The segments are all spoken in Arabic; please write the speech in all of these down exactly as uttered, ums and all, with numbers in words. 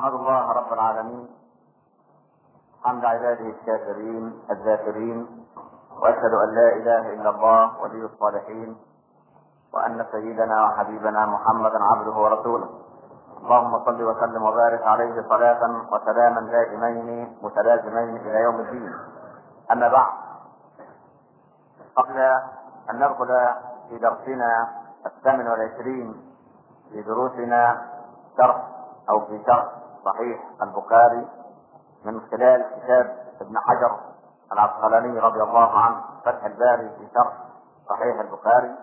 أحمد الله رب العالمين حمد عباده الشاكرين الذاكرين، وأشهد أن لا إله إلا الله ولي الصالحين، وأن سيدنا وحبيبنا محمدا عبده ورسوله. اللهم صل وسلم وبارك عليه صلاة وسلاما دائمين متلازمين إلى يوم الدين. أما بعد، قبل أن ندخل في درسنا الثامن والعشرين في دروسنا شرح أو في شرح صحيح البخاري من خلال كتاب ابن حجر العسقلاني رضي الله عنه فتح الباري في شرح صحيح البخاري،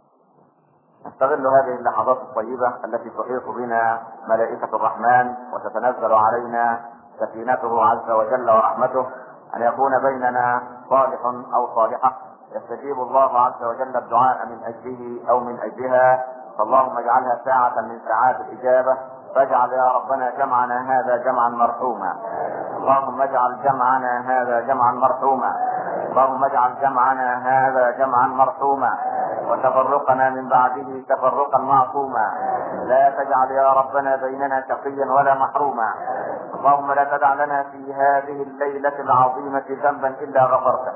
نستغل هذه اللحظات الطيبة التي تحيط بنا ملائكة الرحمن وتتنزل علينا سكينته عز وجل ورحمته، أن يكون بيننا صالح أو صالحة يستجيب الله عز وجل الدعاء من أجله أو من أجلها، فاللهم اجعلها ساعة من ساعات الإجابة. فاجعل يا ربنا جمعنا هذا جمعا مرحوما، اللهم اجعل جمعنا هذا جمعا مرحوما، اللهم اجعل جمعنا هذا جمعا مرحوما، وتفرقنا من بعده تفرقا معصوما. لا تجعل يا ربنا بيننا شقيا ولا محروما. اللهم لا تدع لنا في هذه الليلة العظيمة ذنبا إلا غفرته،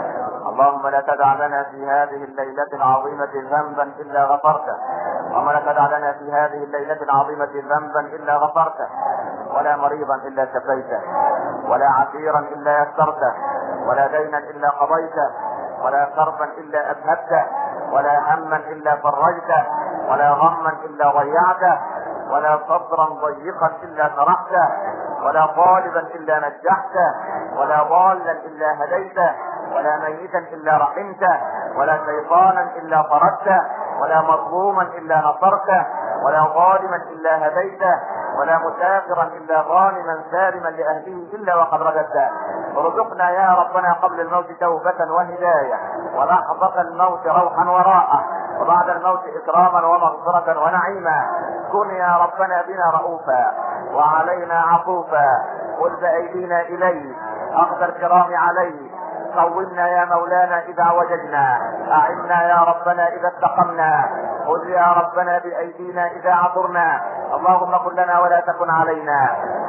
اللهم لا تدع لنا في هذه الليلة العظيمة ذنبا إلا غفرته، اللهم لا تدع لنا في هذه الليلة العظيمة ذنبا إلا غفرته، ولا مريضا إلا شفيته، ولا عسيرا إلا يسرته، ولا دينا إلا قضيته، ولا كربا إلا أذهبته، ولا هما إلا فرجته، ولا غما إلا ضيعته، ولا صدرا ضيقا إلا شرحته، ولا طالبا إلا نجحته، ولا ضالا إلا هديته، ولا ميتا إلا رحمته، ولا شيطانا إلا طردته، ولا مظلوما إلا نصرته، ولا ظالما إلا هديته، ولا مسافرا إلا غانما سالما لأهله إلا وقد رددته. ارزقنا يا ربنا قبل الموت توبة وهداية، ولحظة الموت روحا وراءه، وبعد الموت إكراما ومغفرة ونعيما. كن يا ربنا بنا رؤوفا وعلينا عفوفا، خذ بأيدينا إليك، أخذ الكرام عليك، قومنا يا مولانا إذا وجدنا، أعنا يا ربنا إذا استقمنا، خذ يا ربنا بأيدينا إذا عثرنا. اللهم كن لنا ولا تكن علينا،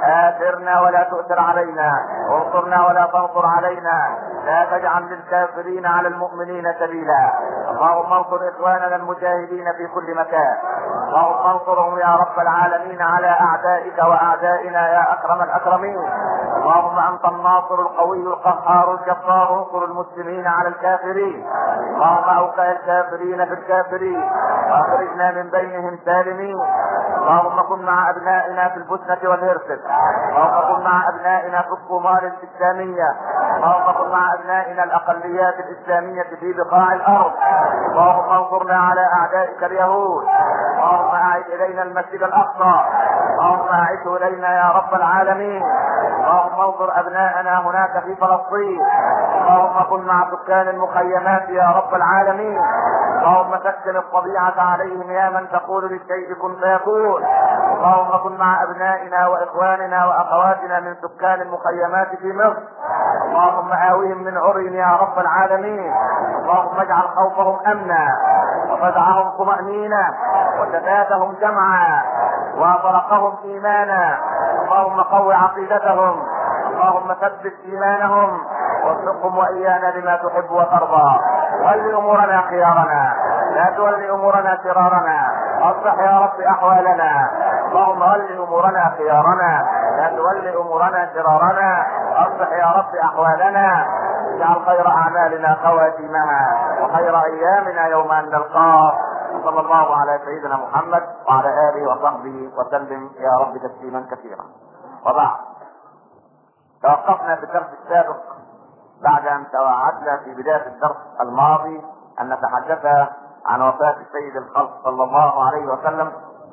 آثرنا ولا تؤثر علينا، وانصرنا ولا تنصر علينا، لا تجعل للكافرين على المؤمنين سبيلا. اللهم انصر إخواننا المجاهدين في كل مكان، اللهم انصرهم يا رب العالمين على أعدائك وأعدائنا يا أكرم الأكرمين. اللهم أنت الناصر القوي القهار الجبار، انصر المسلمين على الكافرين، اللهم أوقع الكافرين في الكافرين واخرجنا من بينهم سالمين. اللهم كن مع أبنائنا في البوسنة والهرسك، اللهم كن مع أبنائنا في الصومال الإسلامية، اللهم كن مع أبنائنا الأقليات الإسلامية في بقاع الأرض. اللهم انصرنا على أعدائك اليهود، اللهم أعد إلينا المسجد الأقصى، اللهم أعده إلينا يا رب العالمين. اللهم انصر أبناءنا هناك في فلسطين، اللهم كن مع سكان المخيمات يا رب العالمين. اللهم سكن الطبيعة عليهم يا من تقول للشيء كن فيكون. اللهم كن مع أبنائنا وإخواننا وأخواتنا من سكان المخيمات في مصر، اللهم آوهم من عرهم يا رب العالمين. اللهم اجعل خوفهم أمنا، وفزعهم طمأنينة، وشتاتهم جمعا، وطرقهم إيمانا. اللهم قو عقيدتهم، اللهم ثبت إيمانهم، وارزقهم وإيانا لما تحب وترضى. ول أمورنا خيارنا، لا تول أمورنا شرارنا، أصلح يا رب أحوالنا. اللهم ول أمورنا خيارنا، لا تول أمورنا شرارنا، أصلح يا رب أحوالنا. اجعل خير أعمالنا خواتيمها، وخير أيامنا يوم أن نلقاك. صلى الله على سيدنا محمد وعلى آله وصحبه وسلم يا رب تسليما كثيرا. وبعد، توقفنا في الدرس السابق بعد أن توعدنا في بداية الدرس الماضي أن نتحدث عن وفاة سيد الخلق صلى الله عليه وسلم،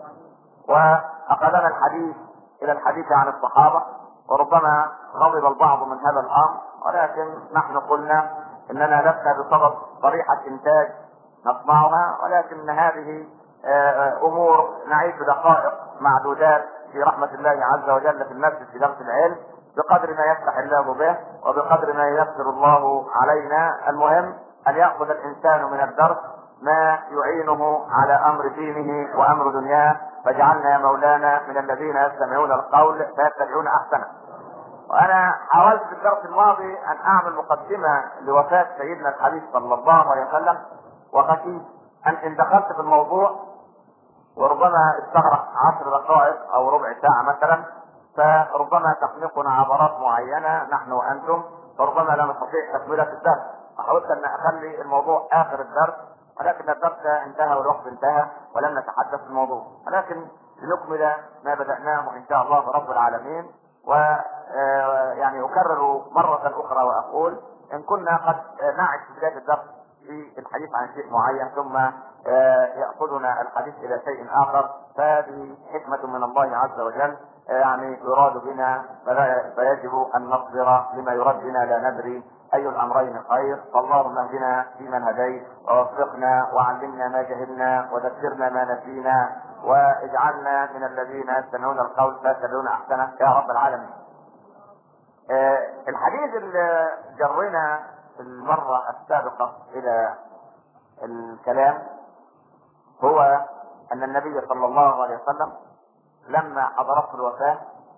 وأخذنا الحديث إلى الحديث عن الصحابة، وربما غضب البعض من هذا الأمر، ولكن نحن قلنا إننا لسنا بصدد طريحة إنتاج نصنعها، ولكن هذه أمور نعيش دقائق معدودات في رحمة الله عز وجل في المسجد في درس العلم، بقدر ما يفتح الله به وبقدر ما ييسر الله علينا. المهم أن يأخذ الإنسان من الدرس ما يعينه على أمر دينه وأمر دنياه، فاجعلنا يا مولانا من الذين يستمعون القول فيتبعون احسنه. وانا حاولت في الدرس الماضي ان اعمل مقدمه لوفاه سيدنا الحبيب صلى الله عليه وسلم، وخشيت ان ان دخلت في الموضوع وربما استغرق عشر دقائق او ربع ساعه مثلا، فربما تخنقنا عبارات معينه نحن وانتم، فربما لا نستطيع تكمله الدرس. حاولت ان اخلي الموضوع اخر الدرس، ولكن الدرس انتهى والوقت انتهى ولم نتحدث في الموضوع، ولكن لنكمل ما بدأناه ان شاء الله رب العالمين. و يعني اكرر مرة اخرى واقول ان كنا قد نعد في بداية الدرس في الحديث عن شيء معين ثم يأخذنا الحديث الى شيء اخر، فهذه حكمة من الله عز وجل، يعني يراد بنا فيجب ان نصبر لما يراد بنا، لا ندري اي الامرين خير. فاللهم اهدنا فيمن هديت، ووفقنا وعلمنا ما جهلنا، وذكرنا ما نسينا، واجعلنا من الذين يستمعون القول فيتبعون احسنه يا رب العالمين. آه الحديث اللي جرنا في المره السابقه الى الكلام هو ان النبي صلى الله عليه وسلم لما حضرته الوفاه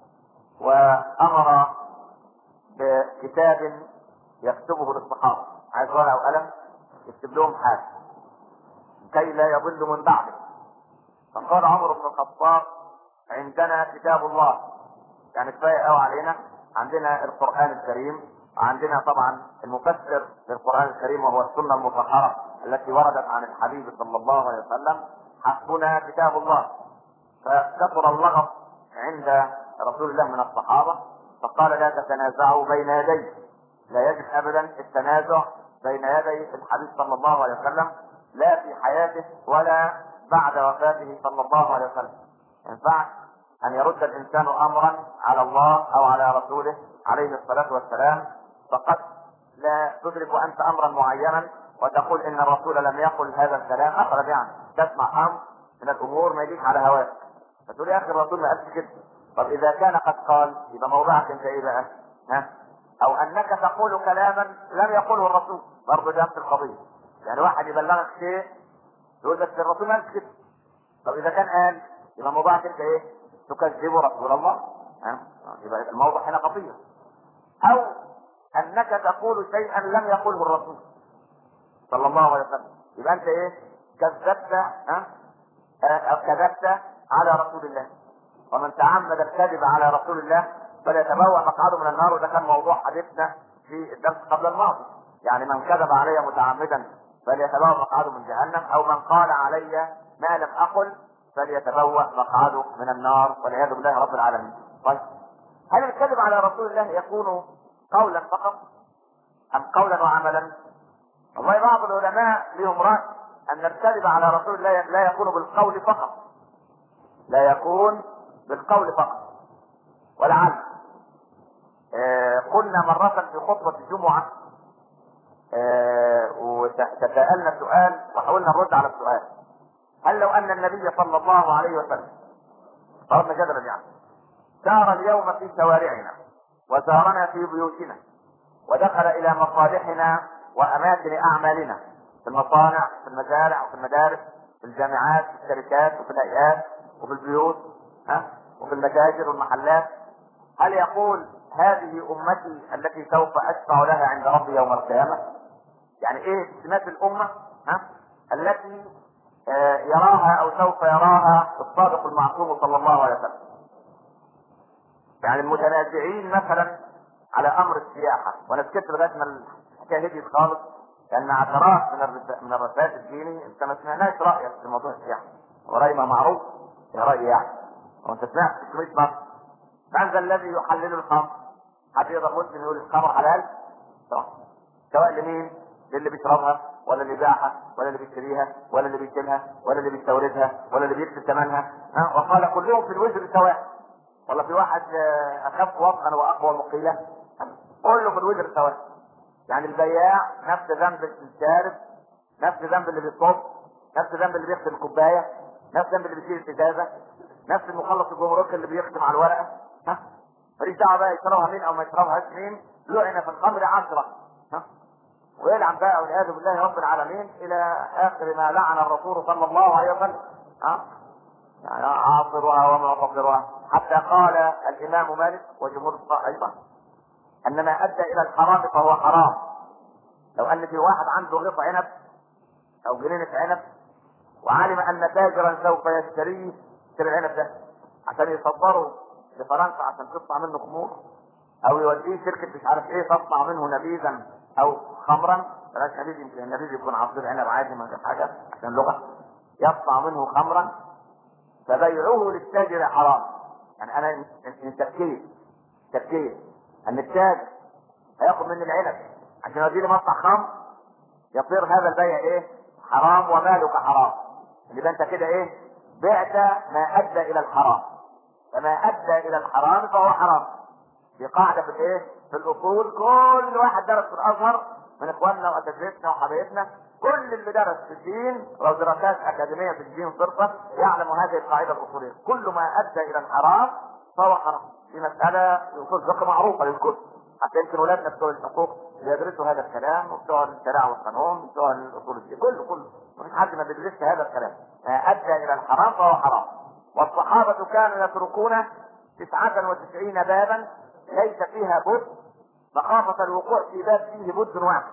وامر بكتاب يكتبه للصحابه، عايز ورقه وقلم يكتب لهم حاجه كي لا يضل من بعده، فقال عمر بن الخطاب عندنا كتاب الله، يعني كفايه قوي علينا، عندنا القران الكريم، وعندنا طبعا المفسر للقران الكريم وهو السنه المطهره التي وردت عن الحبيب صلى الله عليه وسلم، حسبنا كتاب الله. فكثر اللغط عند رسول الله من الصحابه، فقال لا تتنازعوا بين يديه، لا يجب ابدا التنازع بين يدي الحبيب صلى الله عليه وسلم، لا في حياته ولا بعد وفاته صلى الله عليه وسلم. ينفع ان يرد الانسان امرا على الله او على رسوله عليه الصلاه والسلام، فقد لا تدرك انت امرا معينا وتقول ان الرسول لم يقل هذا الكلام، مثلا يعني تسمع امر من الامور ما يجيك على هواك فتقول يا اخي الرسول ما قالش كده. طب اذا كان قد قال يبقى موضعك انت ايه بقى؟ ها؟ او انك تقول كلاما لم يقله الرسول، برضه ده نفس القضيه. يعني واحد يبلغك شيء يقول لك الرسول ما قالش كده، طب اذا كان قال يبقى موضعك انت ايه؟ تكذب رسول الله. ها؟ يبقى الموضوع هنا خطير. او انك تقول شيئا لم يقله الرسول صلى الله عليه وسلم، يبقى انت ايه؟ كذبت، ها؟ أه كذبت على رسول الله. ومن تعمد الكذب على رسول الله فليتبوأ مقعده من النار، وده كان موضوع حديثنا في الدرس قبل الماضي. يعني من كذب علي متعمدا فليتبوأ مقعده من جهنم، او من قال علي ما لم اقل فليتبوأ مقعده من النار والعياذ بالله رب العالمين. طيب هل الكذب على رسول الله يكون قولا فقط ام قولا وعملا؟ والله بعض العلماء لهم رأي ان الكذب على رسول الله لا يكون بالقول فقط، لا يكون بالقول فقط. ولعل آه قلنا مرة في خطبة الجمعة آه وتساءلنا سؤال وحاولنا نرد على السؤال، هل لو ان النبي صلى الله عليه وسلم فرضنا جدلا يعني سار اليوم في شوارعنا وزارنا في بيوتنا ودخل الى مصالحنا واماكن اعمالنا في المصانع في المزارع وفي المدارس في الجامعات في الشركات وفي الهيئات وفي البيوت، ها، وفي المتاجر والمحلات، هل يقول هذه امتي التي سوف اشفع لها عند ربي يوم القيامه؟ يعني ايه سمات الامه، ها، التي آه يراها او سوف يراها الصادق المعصوم صلى الله عليه وسلم؟ يعني المتنازعين مثلا على امر السياحه، وانا سكت لغايه ما الحكايه هديت خالص، لان عشرات من الرسائل الديني انت ما سمعناش رايك في موضوع السياحه، وراي ما معروف يا راي يعني، وانت سمعت ستمية مره. من ذا الذي يحلل الخمر؟ حد يقدر مسلم يقول الخمر حلال؟ صح. سواء لمين؟ للي بيشربها ولا اللي بيبيعها ولا اللي بيشتريها ولا اللي بيشيلها ولا اللي بيستوردها ولا اللي بيكسب ثمنها، ها؟ وقال كلهم في الوزر سواء. ولا في واحد اخف وطئا واقوى مقيلا؟ كله في الوزر سواء. يعني البياع نفس ذنب الشارب، نفس ذنب اللي بيصب، نفس ذنب اللي بيغسل الكوبايه، نفس ذنب اللي بيشيل الازازه، نفس المخلص الجمرك اللي بيختم على الورقه، ها؟ ماليش دعوه بقى يشربها مين او ما يشربهاش مين، لعن في الخمر عشره، ها؟ ويلعن بقى والعياذ بالله رب العالمين الى اخر ما لعن الرسول صلى الله عليه وسلم، ها؟ يعني عاصرها ومعتبرها، حتى قال الامام مالك وجمهور الفقهاء ايضا ان ما ادى الى الحرام فهو حرام. لو ان في واحد عنده غيط عنب او جنينه عنب وعلم ان تاجرا سوف يشتريه يشتري العنب ده عشان يصدره لفرنسا عشان تصنع منه خمور، او يوديه شركه مش عارف ايه تصنع منه نبيذا او خمرا، بلاش نبيذ يمكن النبيذ يكون عصير عنب عادي ما فيش حاجه عشان لغه، يصنع منه خمرا فبيعه للتاجر حرام. يعني انا ان تفكير تفكير ان التاجر هياخد مني العنب عشان يوديه لي مصنع خمر، يصير هذا البيع ايه؟ حرام ومالك حرام. يبقى انت كده ايه؟ بعت ما ادى الى الحرام، فما ادى الى الحرام فهو حرام. دي قاعده في الايه؟ في الاصول. كل واحد درس في الازهر من اخواننا واساتذتنا وحبايبنا، كل اللي درس في الدين او دراسات اكاديميه في الدين صرفا يعلم هذه القاعده الاصوليه، كل ما ادى الى الحرام فهو حرام. دي مساله اصول فقه معروفه للكل، حتى يمكن اولادنا بتوع الحقوق يدرسوا هذا الكلام، وبتوع الشريعه والقانون وبتوع الاصول الدين، كله كله مفيش حد ما بيدرسش هذا الكلام. ما ادى الى الحرام فهو حرام. والصحابه كانوا يتركون تسعة وتسعين بابا ليس فيها بد مخافة الوقوع في باب فيه بد واحد.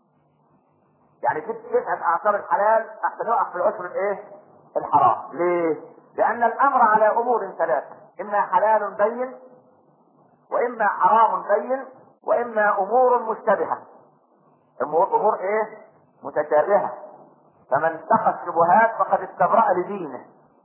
يعني جبت تسعة اعشار الحلال احسن يقع في العشر الايه؟ الحرام. ليه؟ لان الامر على امور ثلاثة، اما حلال بين واما حرام بين واما امور مشتبهة. امور, أمور ايه؟ متشابهة. فمن اتقى الشبهات فقد استبرأ لدينه.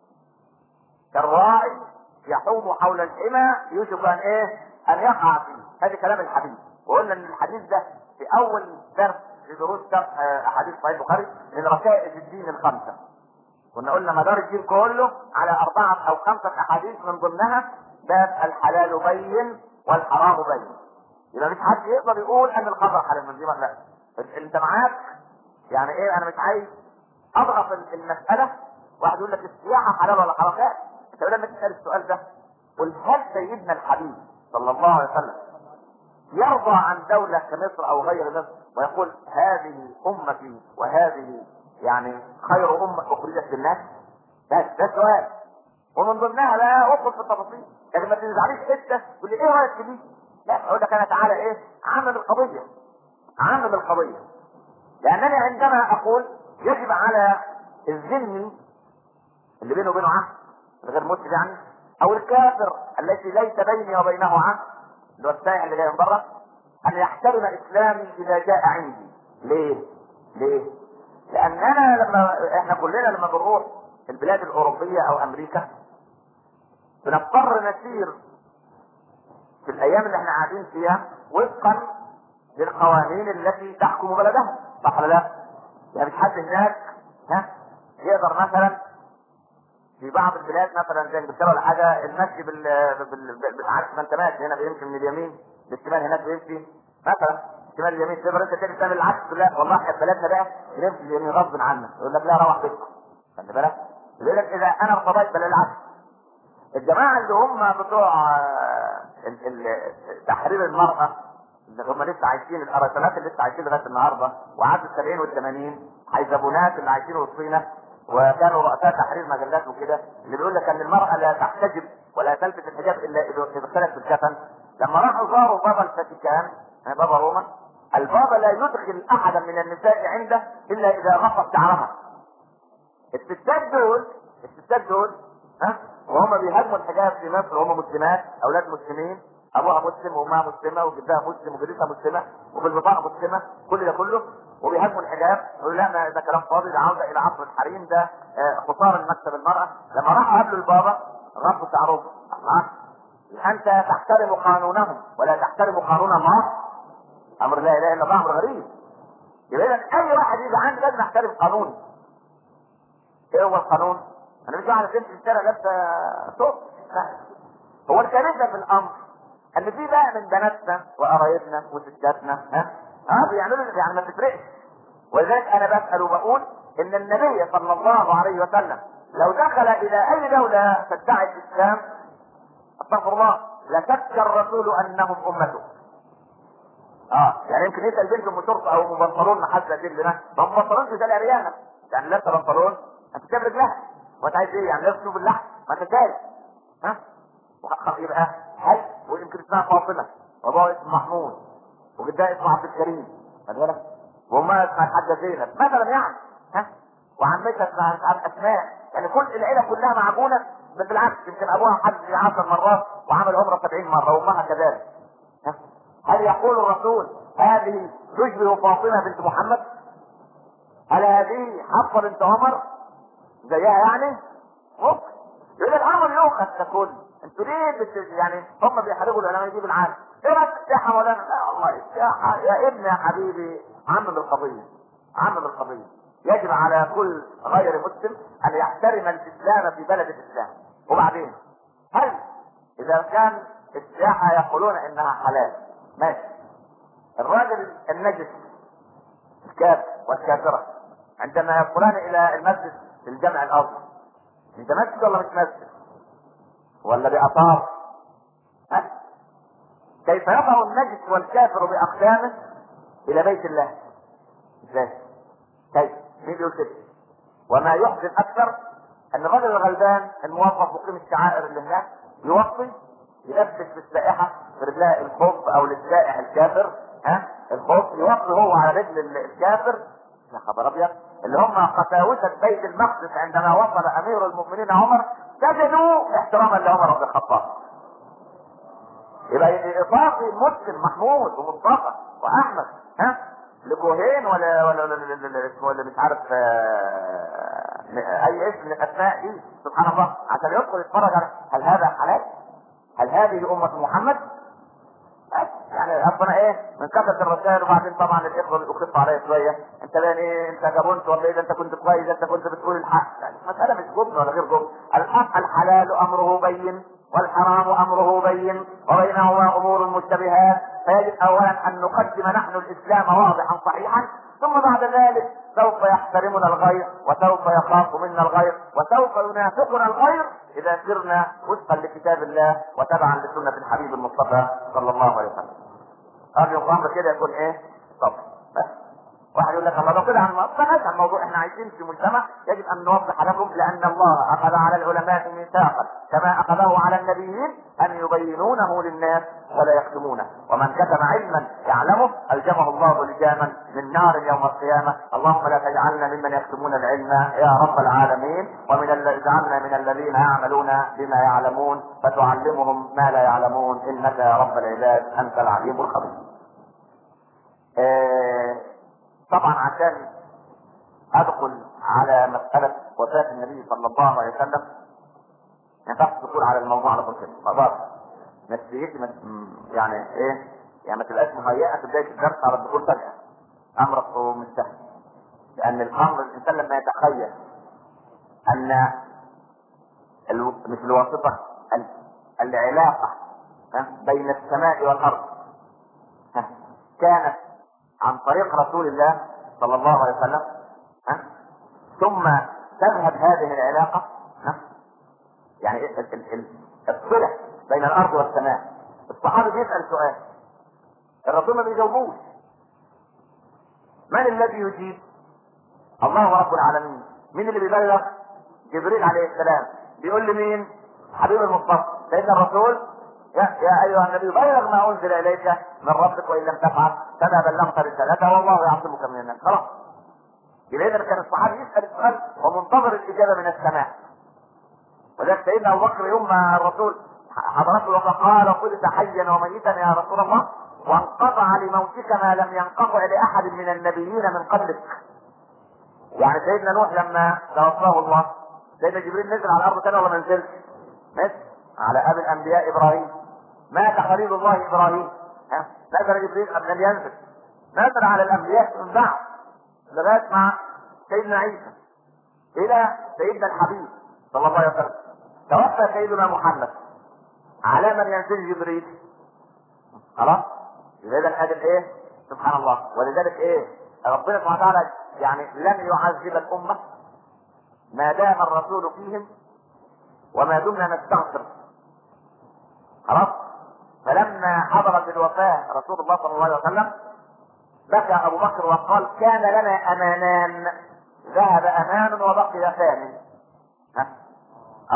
كالراعي يحوم حول الحمى يوشك ان ايه؟ ان يقع فيه. هذا كلام الحديث. وقلنا ان الحديث ده في اول درس في دروس احاديث صحيح البخاري من ركائز الدين الخمسه. كنا قلنا مدار الدين كله على اربعه او خمسه احاديث من ضمنها باب الحلال بين والحرام بين. يبقى مش حد يقدر يقول ان الخمر حلال من دي لا. انت معاك يعني ايه؟ انا مش عايز اضغط المساله. واحد يقول لك السياحه حلال ولا حرام؟ لا. انت لما تسال السؤال ده قل هل سيدنا الحبيب صلى الله عليه وسلم يرضى عن دولة كمصر او غير مصر ويقول هذه امتي وهذه يعني خير امة اخرجت للناس؟ ده ده سؤال. ومن ضمنها لا ادخل في التفاصيل، لكن ما تنزعليش حته تقول لي ايه رايك في دي؟ لا، اقول لك انا تعالى ايه؟ عامل القضيه. عامل القضيه. لانني عندما اقول يجب على الذمي اللي بينه وبينه عهد غير مسلم يعني، او الكافر الذي ليس بيني وبينه عهد اللي هو السائح اللي جاي من بره، ان يحترم اسلامي اذا جاء عندي. ليه؟ ليه؟ لاننا لما احنا كلنا لما بنروح البلاد الاوروبيه او امريكا بنضطر نسير في الايام اللي احنا قاعدين فيها وفقا للقوانين التي تحكم بلدها، صح ولا لا؟ يعني مش حد هناك ها يقدر مثلا في بعض البلاد مثلا زي انجلترا ولا حاجه المشي بال بالعكس، ما انت ماشي هنا بيمشي من اليمين للشمال، هناك بيمشي مثلا شمال اليمين، تقدر انت تيجي تعمل العكس. لا والله احنا في بلدنا بقى بنمشي اليمين غصب عنك، يقول لك لا روح بيتك. خلي بالك، يقول لك اذا انا ارتضيت بل العكس. الجماعه اللي هم بتوع تحرير المراه اللي هم لسه عايشين، الارسلات اللي لسه عايشين لغايه النهارده وعدوا السبعين والثمانين، حيزبونات اللي عايشين وسطينا وكانوا رؤساء تحرير مجلات وكده، اللي بيقول لك ان المراه لا تحتجب ولا تلبس الحجاب الا اذا دخلت في الكفن. لما راحوا زاروا بابا الفاتيكان بابا روما، البابا لا يدخل احدا من النساء عنده الا اذا غطت شعرها. الستات دول الستات دول ها وهم بيهاجموا الحجاب في مصر وهم مسلمات، اولاد مسلمين، ابوها مسلم وامها مسلمه وجدها مسلم وجدتها مسلمه وفي البطاقه مسلمه، كل ده كله وبيهاجموا الحجاب، يقولوا لا ده كلام فاضي، ده عوده الى عصر الحريم، ده خساره لمكتب المراه. لما راحوا قابلوا البابا غطوا شعرهم. انت تحترم قانونهم ولا تحترم قانون الله؟ امر لا اله الا الله، امر غريب. يبقى اي واحد يجي عندي لازم احترم قانوني. ايه هو القانون؟ انا مش واحد تمشي في الشارع لابسه صوت. هو الكارثه في الامر ان في بقى من بناتنا وقرايبنا وستاتنا ها اه بيعملوا يعني ما تفرقش. ولذلك انا بسال وبقول ان النبي صلى الله عليه وسلم لو دخل الى اي دوله تدعي الاسلام استغفر الله لشك الرسول انهم امته. اه يعني يمكن يسال بنت ام شرطه او ام بنطلون محزه جدا، ما هم بنطلون زي العريانه يعني لابسه بنطلون انت شايف رجلها وانت عايز ايه؟ يعني لابس شوف اللحم ما انت شايف ها يبقى هل ويمكن اسمها فاطمه وابوها اسمه محمود وجدها اسمه عبد الكريم خد بالك وامها اسمها الحاجه زينب مثلا يعني ها وعمتها اسمها مش عارف اسماء يعني كل العيله كلها معجونه بل بالعكس يمكن ابوها حج عشر مرات وعمل عمره سبعين مره وامها كذلك ها هل يقول الرسول هذه تشبه فاطمه بنت محمد؟ هل هذه حفصه بنت عمر زيها يعني؟ ممكن يقول الامر يؤخذ ككل انتوا ليه بت... يعني هم بيحاربوا العلماء دي بالعالم ايه رايك في السياحه ولا لا والله السياحه يا ابني يا حبيبي عمم القضيه عمم القضيه يجب على كل غير مسلم ان يحترم الاسلام في بلد الاسلام. وبعدين هل اذا كان السياحه يقولون انها حلال ماشي الراجل النجس الكافر والكافره عندما يدخلان الى المسجد في الجامع الازهر انت مسجد ولا مش مسجد ولا باثار ها كيف يظهر النجس والكافر باقدامه الى بيت الله ازاي كيف مين بيقول كده؟ وما يحزن اكثر ان الرجل الغلبان الموظف مقيم الشعائر اللي هناك يوصي يلبس في السائحه في رجلها الخوف او للسائح الكافر ها الخوف يوصي هو على رجل الكافر يا خبر ابيض اللي هم قساوسه بيت المقدس عندما وصل امير المؤمنين عمر سجدوا احتراما لعمر بن الخطاب. يبقى اضافي مسلم محمود ومصطفى واحمد ها لكوهين ولا ولا ولا, ولا, ولا مش عارف اي اسم من الاسماء دي سبحان الله عشان يدخل يتفرج على هل هذا حلال؟ هل هذه امه محمد؟ يعني ربنا ايه من كثره الرسائل وبعدين طبعا الاخوه بيخفوا عليا شويه انت بقى ايه انت جبنت ولا ايه انت كنت كويس انت كنت بتقول الحق يعني المساله مش جبن ولا غير جبن الحق الحلال امره بين والحرام امره بين وبينهما امور مشتبهات فيجب اولا ان نقدم نحن الاسلام واضحا صحيحا ثم بعد ذلك سوف يحترمنا الغير وسوف يخاف منا الغير وسوف ينافقنا الغير اذا سرنا وفقا لكتاب الله وتبعا لسنه الحبيب المصطفى صلى الله عليه وسلم. ارجو الامر كده يكون ايه؟ طب بس واحد يقول لك الله ده كده عن عن الموضوع احنا عايشين في مجتمع يجب ان نوضح لكم لان الله اخذ على العلماء ميثاقا كما اخذه على النبيين ان يبينونه للناس ولا يكتمونه ومن كتم علما يعلمه الجمه الله لجاما من نار يوم القيامه اللهم لا تجعلنا ممن يكتمون العلم يا رب العالمين ومن اجعلنا من الذين يعملون بما يعلمون فتعلمهم ما لا يعلمون انك يا رب العباد انت العليم الخبير. إيه طبعا عشان ادخل على مسألة وفاة النبي صلى الله عليه وسلم ما ينفعش تدخل على الموضوع على طول كده خلاص نفسيتي يعني ايه يعني ما تبقاش مهيئة في بداية الدرس على الدخول فجأة امر مش سهل لان الامر الانسان لما يتخيل ان الو... مش الواسطة ال... العلاقة بين السماء والارض كانت عن طريق رسول الله صلى الله عليه وسلم ها ثم تذهب هذه العلاقة ها يعني الصلة بين الارض والسماء الصحابي بيسأل سؤال الرسول ما بيجاوبوش من الذي يجيب؟ الله رب العالمين. مين اللي بيبلغ؟ جبريل عليه السلام بيقول لمين؟ حبيب المصطفى سيدنا الرسول يا, يا ايها النبي بلغ ما انزل اليك من ربك وان لم تفعل فما بلغت رسالته والله يعصمك من الناس. خلاص يبقى اذا كان الصحابي يسال السؤال ومنتظر الاجابه من السماء. وذلك سيدنا ابو بكر يوم ما الرسول حضرته فقال قلت حيا وميتا يا رسول الله وانقطع لموتك ما لم ينقطع لاحد من النبيين من قبلك. يعني سيدنا نوح لما توفاه الله سيدنا جبريل نزل على الارض تاني ولا ما نزلش؟ نزل على ابي الانبياء ابراهيم. مات خليل الله ابراهيم ها نزل جبريل قبل ان ينزل نزل على الانبياء من بعد لغايه مع سيدنا عيسى الى سيدنا الحبيب صلى الله عليه وسلم. توفى سيدنا محمد على من ينزل جبريل. خلاص اذا هذا ايه سبحان الله. ولذلك ايه ربنا سبحانه وتعالى يعني لن يعذب الامه ما دام الرسول فيهم وما دمنا نستغفر. خلاص فلما حضرت الوفاه رسول الله صلى الله عليه وسلم بكى ابو بكر وقال كان لنا امانان ذهب امان وبقي ثامن. ها اه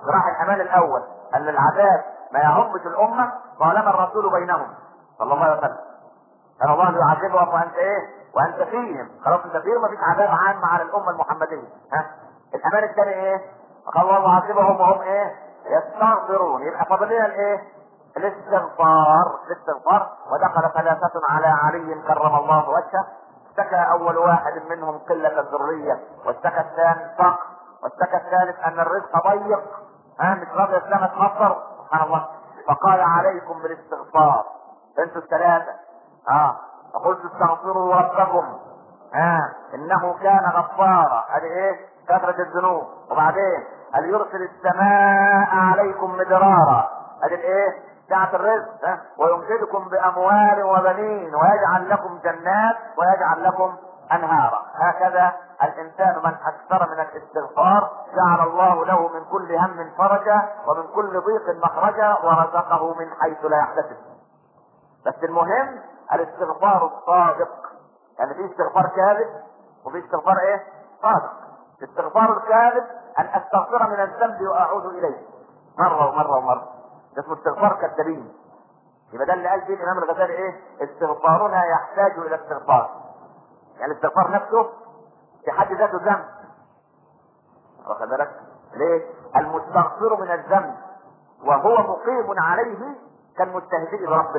راح الامان الاول ان العذاب ما يعمش الامه طالما الرسول بينهم صلى الله عليه وسلم. كان الله يعذبهم وانت ايه؟ وانت فيهم. خلاص انت فيهم مفيش عذاب عام على الامه المحمديه. ها؟ الامان الثاني ايه؟ قال الله يعذبهم وهم ايه؟ يستغفرون. يبقى فاضل لنا الايه؟ الاستغفار. الاستغفار. ودخل ثلاثة على علي كرم الله وجهه، اشتكى اول واحد منهم قلة الذرية، واشتكى الثاني فقر، واشتكى الثالث ان الرزق ضيق، ها مش راضي السماء تمطر، سبحان الله. فقال عليكم بالاستغفار انتوا الثلاثة. اه فقلت استغفروا ربكم ها انه كان غفارا. ادي ايه؟ كثرة الذنوب. وبعدين هل يرسل السماء عليكم مدرارا. ادي الايه؟ ساعة الرزق. ها ويمددكم باموال وبنين ويجعل لكم جنات ويجعل لكم انهارا. هكذا الانسان من اكثر من الاستغفار جعل الله له من كل هم فرجا ومن كل ضيق مخرجا ورزقه من حيث لا يحتسب. بس المهم الاستغفار الصادق. يعني في استغفار كاذب وفي استغفار ايه؟ صادق. الاستغفار الكاذب ان استغفر من الذنب واعود اليه مره ومره ومره، ده اسمه استغفار كذابين. يبقى ده اللي قال فيه الامام الغزالي ايه؟ استغفارنا يحتاج الى استغفار. يعني الاستغفار نفسه في حد ذاته ذنب. واخد بالك؟ ليه؟ المستغفر من الذنب وهو مقيم عليه كالمستهزئ بربه.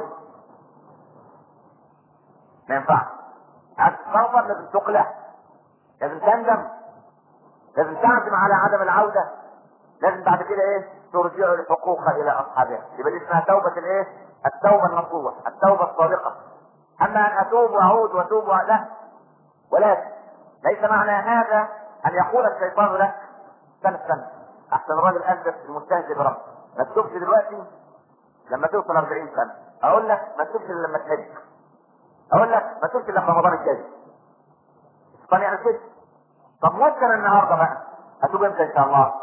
ما ينفعش. استغفر لازم تقلع، لازم تندم، لازم تعزم على عدم العودة، لازم بعد كده ايه؟ ترجع الحقوق الى اصحابها. يبقى دي اسمها توبة الايه؟ التوبة النصوح، التوبة الصادقة. اما ان اتوب واعود واتوب لا. ولكن ليس معنى هذا ان يقول الشيطان لك استنى استنى احسن الراجل اسلف المستهزئ بربه، ما تتوبش دلوقتي لما توصل أربعين سنة. اقول لك ما تتوبش الا لما تحج. اقول لك ما تتوبش الا في رمضان الجاي. الشيطان يعني كده. طب ممكن النهارده بقى اتوب امتى ان شاء الله؟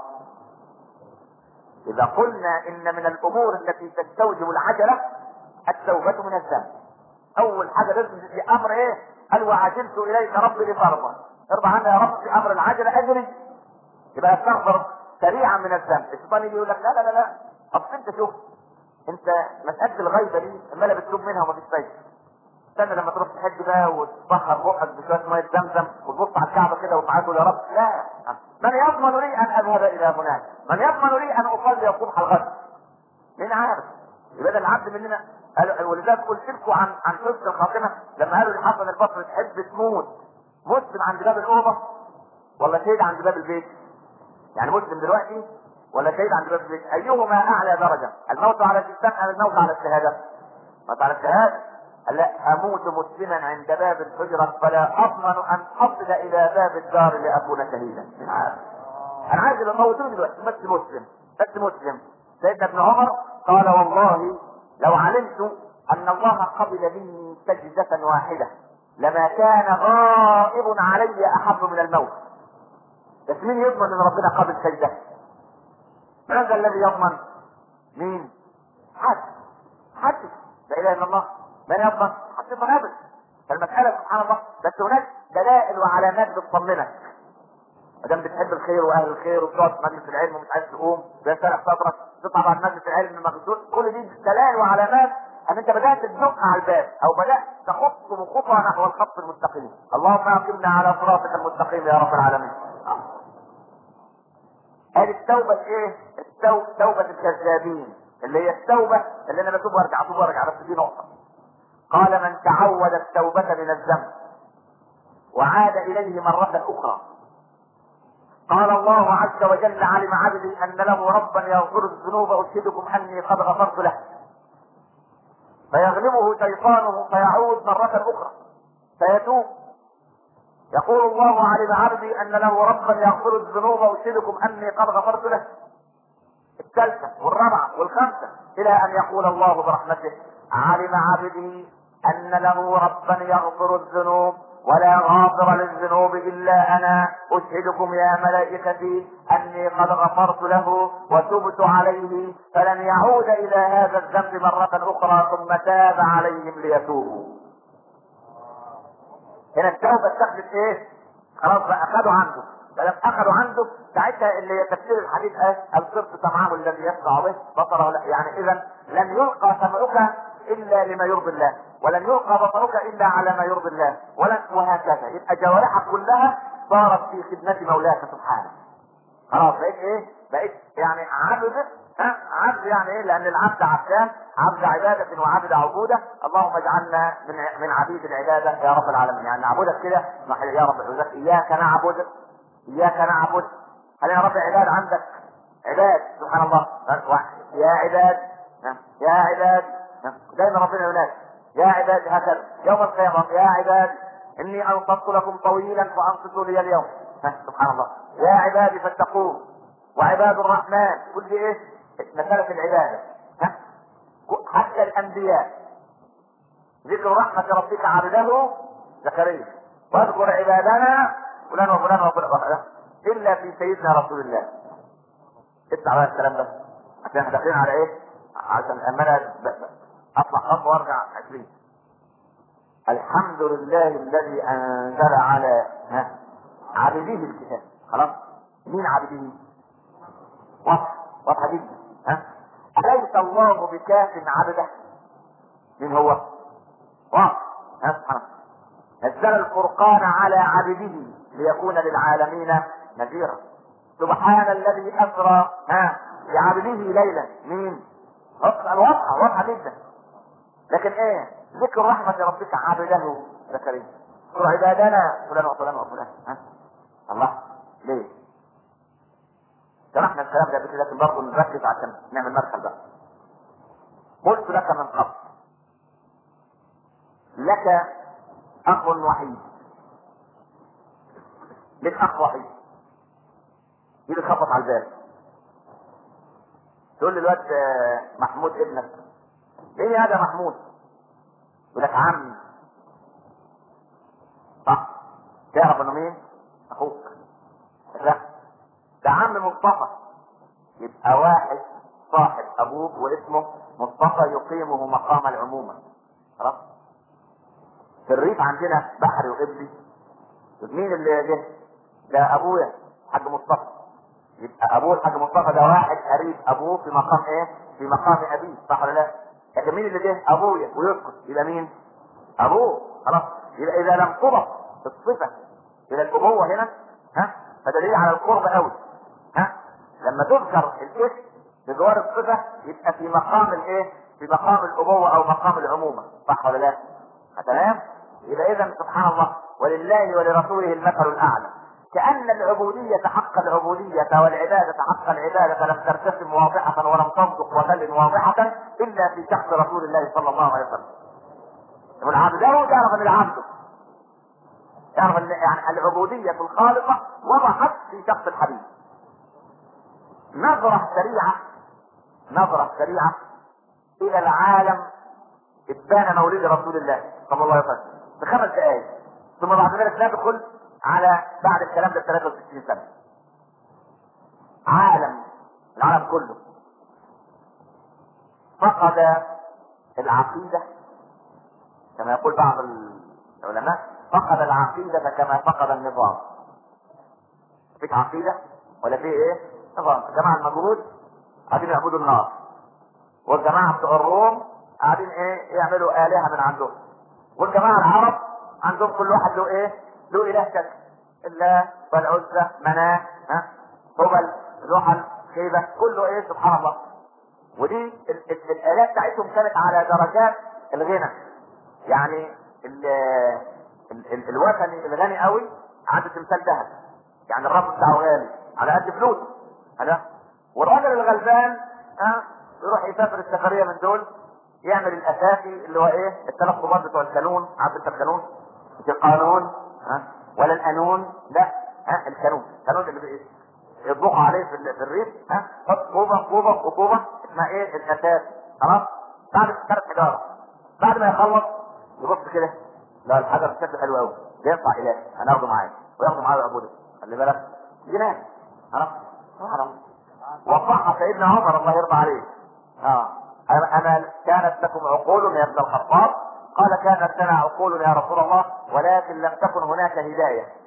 اذا قلنا ان من الامور التي تستوجب العجله التوبه من الذنب. اول حاجه لازم في امر ايه؟ قال وعجلت اليك ربي لترضى. ارضى عنا يا رب. في امر العجله اجري. يبقى استغفر سريعا من الذنب. الشيطان يجي يقول لك لا لا لا لا اصل انت شوف انت مساله الغيبه دي عماله بتتوب منها ومفيش فايده. استنى لما تروح تحج بقى وتبخر بقك بشويه ميه زمزم وتبص على الكعبه كده وتعاكل يا رب. لا، من يضمن لي ان اذهب الى هناك؟ من يضمن لي ان اصلي الصبح الغد؟ مين عارف؟ يبقى العبد مننا قالوا. ولذلك قلت لكم عن عن حسن الخاتمه لما قالوا للحسن البصري تحب تموت مسلم عند باب الاوضه ولا شهيد عند باب البيت؟ يعني مسلم دلوقتي ولا شهيد عند باب البيت؟ ايهما اعلى درجه؟ الموت على الاسلام ام الموت على الشهاده؟ الموت على الشهاده. لا، اموت مسلما عند باب الحجره فلا اضمن ان اصل الى باب الدار لاكون شهيدا. انا عايز ابقى موتوني دلوقتي بس مسلم، بس مسلم. سيدنا ابن عمر قال والله لو علمت ان الله قبل مني سجدة واحدة لما كان غائب علي احب من الموت. بس مين يضمن ان ربنا قبل سجدة؟ من ذا الذي يضمن؟ مين؟ حد حد لا اله الا الله. من يضمن؟ حد يضمن ابدا. فالمسألة سبحان الله بس هناك دلائل وعلامات بتطمنك. ما دام بتحب الخير واهل الخير وتقعد في مجلس العلم ومش عايز تقوم بيسرح صدرك تطلع بعد مجلس العلم مغسول، كل دي دلائل وعلامات ان انت بدات تدق على الباب او بدات تخط بخطوه نحو الخط المستقيم. اللهم اقمنا على صراطك المستقيم يا رب العالمين. هذه التوبه الايه؟ التوبه توبه الكذابين اللي هي التوبه اللي انا بتوب وارجع اتوب وارجع. بس دي نقطه. قال من تعود التوبه من الذنب وعاد اليه مره اخرى قال الله عز وجل علم عبدي ان له ربا يغفر الذنوب اشهدكم اني قد غفرت له فيغلبه شيطانه فيعود مرة اخرى فيتوب. يقول الله علم عبدي ان له ربا يغفر الذنوب اشهدكم اني قد غفرت له. الثالثة والرابعة والخامسة الى ان يقول الله برحمته علم عبدي ان له ربا يغفر الذنوب ولا غافر للذنوب الا انا اشهدكم يا ملائكتي اني قد غفرت له وتبت عليه فلن يعود الى هذا الذنب مرة اخرى ثم تاب عليهم ليتوبوا. هنا التوبة اتخذت ايه؟ خلاص بقى اخذوا عنده فلم اخذوا عنده ساعتها اللي هي تفسير الحديث ايه؟ القرط سمعه الذي يسمع به بصره لا. يعني اذا لن يلقى سمعك الا لما يرضي الله، ولن يلقى بصرك الا على ما يرضي الله، ولن وهكذا. يبقى جوارحك كلها صارت في خدمه مولاك سبحانه. خلاص بقيت ايه؟ بقيت يعني عبد. ها عبد يعني ايه؟ لان العبد عبدان، عبد عباده وعبد عبوده. اللهم اجعلنا من من عبيد العباده يا رب العالمين. يعني نعبدك كده يا رب العباد، اياك نعبد اياك نعبد. خلينا يا رب عباد عندك، عباد سبحان الله. يا عباد يا عباد دايما ربنا يقول يا عباد هكذا يوم القيامه. يا عباد اني انصت لكم طويلا فانصتوا لي اليوم. سبحان الله. يا عبادي فاتقون وعباد الرحمن. كل دي ايه؟ مسألة العبادة. ها؟ حتى الانبياء ذكر رحمة ربك عبده زكريا واذكر عبادنا فلان وفلان وفلان الا في سيدنا رسول الله. اسمع بقى الكلام ده عشان احنا داخلين على ايه؟ عشان اما اطلع خطوه وارجع عشرين. الحمد لله الذي انزل على ها عبده الكتاب. خلاص مين عبده؟ واضح واضحه جدا. ها اليس الله بكاف عبده؟ مين هو؟ واضح. ها سبحانه نزل الفرقان على عبده ليكون للعالمين نذيرا. سبحان الذي اسرى ها بعبده ليلا. مين؟ واضحه واضحه جدا. لكن ايه؟ ذكر رحمة ربك عبده زكريا. اذكر عبادنا فلان وفلان وفلان. ها الله ليه؟ شرحنا الكلام ده بكده لكن برضه نركز عشان نعمل مدخل بقى. قلت لك من قبل لك اخ وحيد. لك اخ وحيد يجي يخبط على الباب تقول لي الواد محمود ابنك. ايه هذا محمود؟ يقول لك عمي. صح؟ تعرف انه مين؟ اخوك. لا ده عم مصطفى. يبقى واحد صاحب ابوك واسمه مصطفى يقيمه مقام العمومة. خلاص؟ في الريف عندنا بحري وابلي. مين اللي جه؟ ده ابويا حاج مصطفى. يبقى ابوه الحاج مصطفى ده واحد قريب ابوه في مقام ايه؟ في مقام ابيه. صح ولا لا؟ لكن مين اللي جه؟ ابويا ويسكت. يبقى مين؟ ابوه. خلاص. يبقى اذا لم تضف الصفه الى الابوه هنا ها فدليل على القرب قوي. ها لما تذكر الاسم بجوار الصفه يبقى في مقام الايه؟ في مقام الابوه او مقام العمومه. صح ولا لا؟ تمام. يبقى اذا سبحان الله ولله ولرسوله المثل الاعلى. كأن العبودية حق العبودية والعبادة حق العبادة لم ترتسم واضحة ولم تصدق وبل واضحة إلا في شخص رسول الله صلى الله عليه وسلم. والعبد له تعرف ان العبد تعرف ان يعني العبودية الخالقة وضحت في شخص الحبيب. نظرة سريعة نظرة سريعة إلى العالم ابان مولد رسول الله صلى الله عليه وسلم في خمس دقائق ثم بعد ذلك ندخل على بعد الكلام ده ثلاثة وستين سنة. عالم العالم كله فقد العقيدة كما يقول بعض العلماء فقد العقيدة كما فقد النظام. فيك عقيدة ولا فيه ايه؟ نظام. الجماعة المجهود قاعدين يعبدوا النار والجماعة بتوع الروم قاعدين ايه؟ يعملوا آلهة من عندهم والجماعة العرب عندهم كل واحد له ايه؟ له إله كذا الله والعزة مناه ها هبل زحل خيبة كله ايه؟ سبحان الله. ودي ال ال الآلات بتاعتهم كانت على درجات الغنى. يعني ال ال ال الوثني الغني قوي عنده تمثال ذهب يعني الرب بتاعه غالي على قد فلوسه هذا. والراجل الغلبان ها يروح يسافر السفرية من دول يعمل الاساسي اللي هو ايه؟ الثلاث خطوات بتوع القانون. عارف انت القانون؟ مش القانون ها ولا القانون لا ها القانون. القانون اللي يطبخوا عليه في, في الريف ها حط كوبه كوبه وكوبه اسمها ايه؟ الاساس. خلاص بعد ثلاث حجاره بعد ما يخلص يبص كده لا الحجر شكله حلو قوي ينفع اله هناخده معايا وياخده معايا ويعبده. خلي بالك جنان. خلاص حرام. وضحها سيدنا عمر الله يرضى عليه. اه انا كانت لكم عقول يا ابن الخطاب؟ قال كانت لنا عقول يا رسول الله ولكن لم تكن هناك هدايه.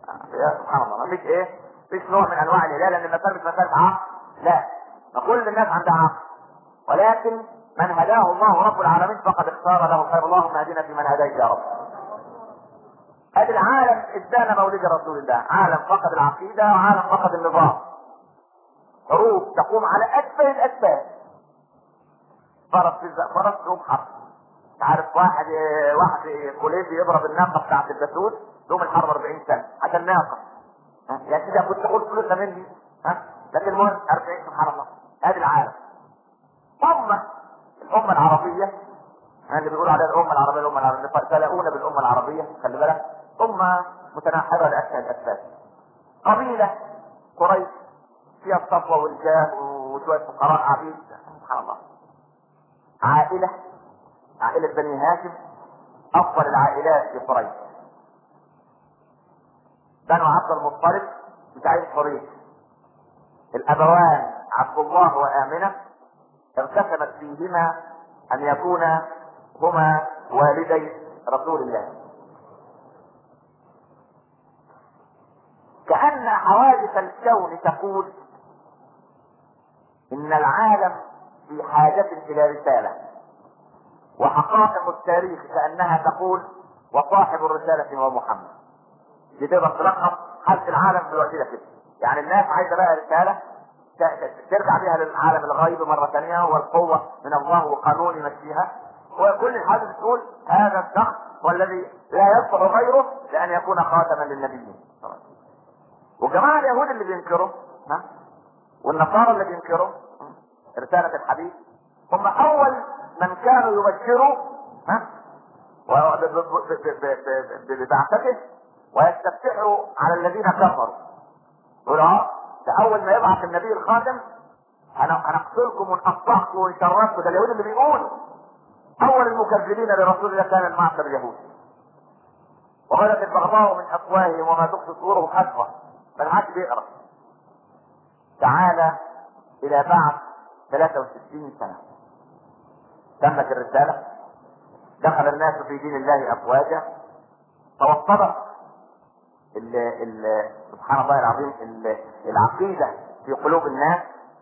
يا سبحان الله، مفيش ايه؟ مفيش نوع من انواع الهدايه، لان المسألة مش مسألة عقل، لا، فكل الناس عندها عقل، ولكن من هداه الله رب العالمين فقد اختار له الخير. اللهم اهدنا فيمن هديت يا رب. ادي العالم ادانا مولد رسول الله، عالم فقد العقيده وعالم فقد النظام. حروب تقوم على اتفه الاسباب. فرس فرس تقوم حرب. تعرف واحد واحد كوليبي يضرب الناقه بتاعت البسود تقوم الحرب أربعين سنه عشان ناقه. ها يا سيدي كنت تاخد فلوسها مني، ها لكن المهم أربعين. سبحان الله، ادي العالم. أمة الأمة العربية، اللي بيقولوا عليها الأمة العربية الأمة العربية فلقونا بالأمة العربية، خلي بالك، أمة متناحرة لأسهل الأسباب. قبيلة قريش فيها الصفوة والجاه وشوية فقراء عبيد، سبحان الله. عائلة عائلة بني هاشم أفضل العائلات في قريش. بنو عبد المطلب بتاعين قريش، الأبوان عبد الله وآمنة ارتكبت فيهما ان يكونا هما والدي رسول الله. كأن حوادث الكون تقول ان العالم في حاجة الى رسالة، وحقائق التاريخ كأنها تقول وصاحب الرسالة هو محمد. دي تقدر تلخص حالة العالم في الوقت ده كده. يعني الناس عايزة بقى رسالة ترجع بها للعالم الغيب مرة ثانية، والقوة من الله وقانون يمشيها، وكل الحاجة بتقول هذا الشخص والذي لا يصلح غيره لأن يكون خاتما للنبيين. وجماعة اليهود اللي بينكروا ها والنصارى اللي بينكروا رسالة الحبيب هم أول من كانوا يبشروا ها ببعثته ويستفتحوا على الذين كفروا. يقولوا ده اول ما يبعث النبي الخاتم هنقتلكم ونقطعكم ونشرفكم. ده اليهود اللي بيقول اول المكذبين لرسول الله كان المعصر اليهود. وغلت البغضاء من افواههم وما تخفي صدورهم اكبر، بل حد بيقرا. تعالى الى بعد ثلاثة وستين سنة تمت الرسالة، دخل الناس في دين الله افواجا، توطدت ال ال سبحان الله العظيم ال العقيدة في قلوب الناس،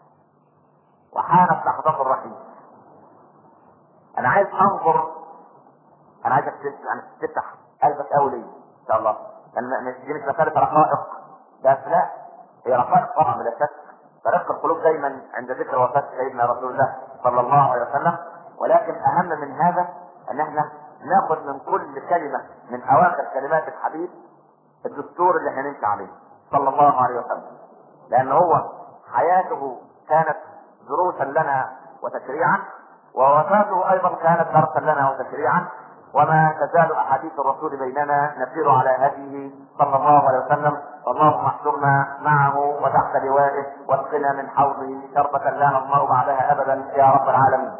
وحانت لحظات الرحيل. انا عايز انظر، انا عايزك تفتح قلبك قوي ليه ان شاء الله، لان دي مش مسألة رقائق بس، لا هي رقائق طبعا بلا شك. فرق القلوب دايما عند ذكر وفاة سيدنا رسول الله صلى الله عليه وسلم، ولكن اهم من هذا ان احنا ناخذ من كل كلمة من اواخر كلمات الحبيب الدستور اللي هنمشي عليه صلى الله عليه وسلم، لان هو حياته كانت دروسا لنا وتشريعا، ووفاته ايضا كانت درسا لنا وتشريعا، وما تزال احاديث الرسول بيننا نسير على هديه صلى الله عليه وسلم. اللهم احشرنا معه وتحت لوائه واسقنا من حوضه شربة لا نظمأ بعدها ابدا يا رب العالمين.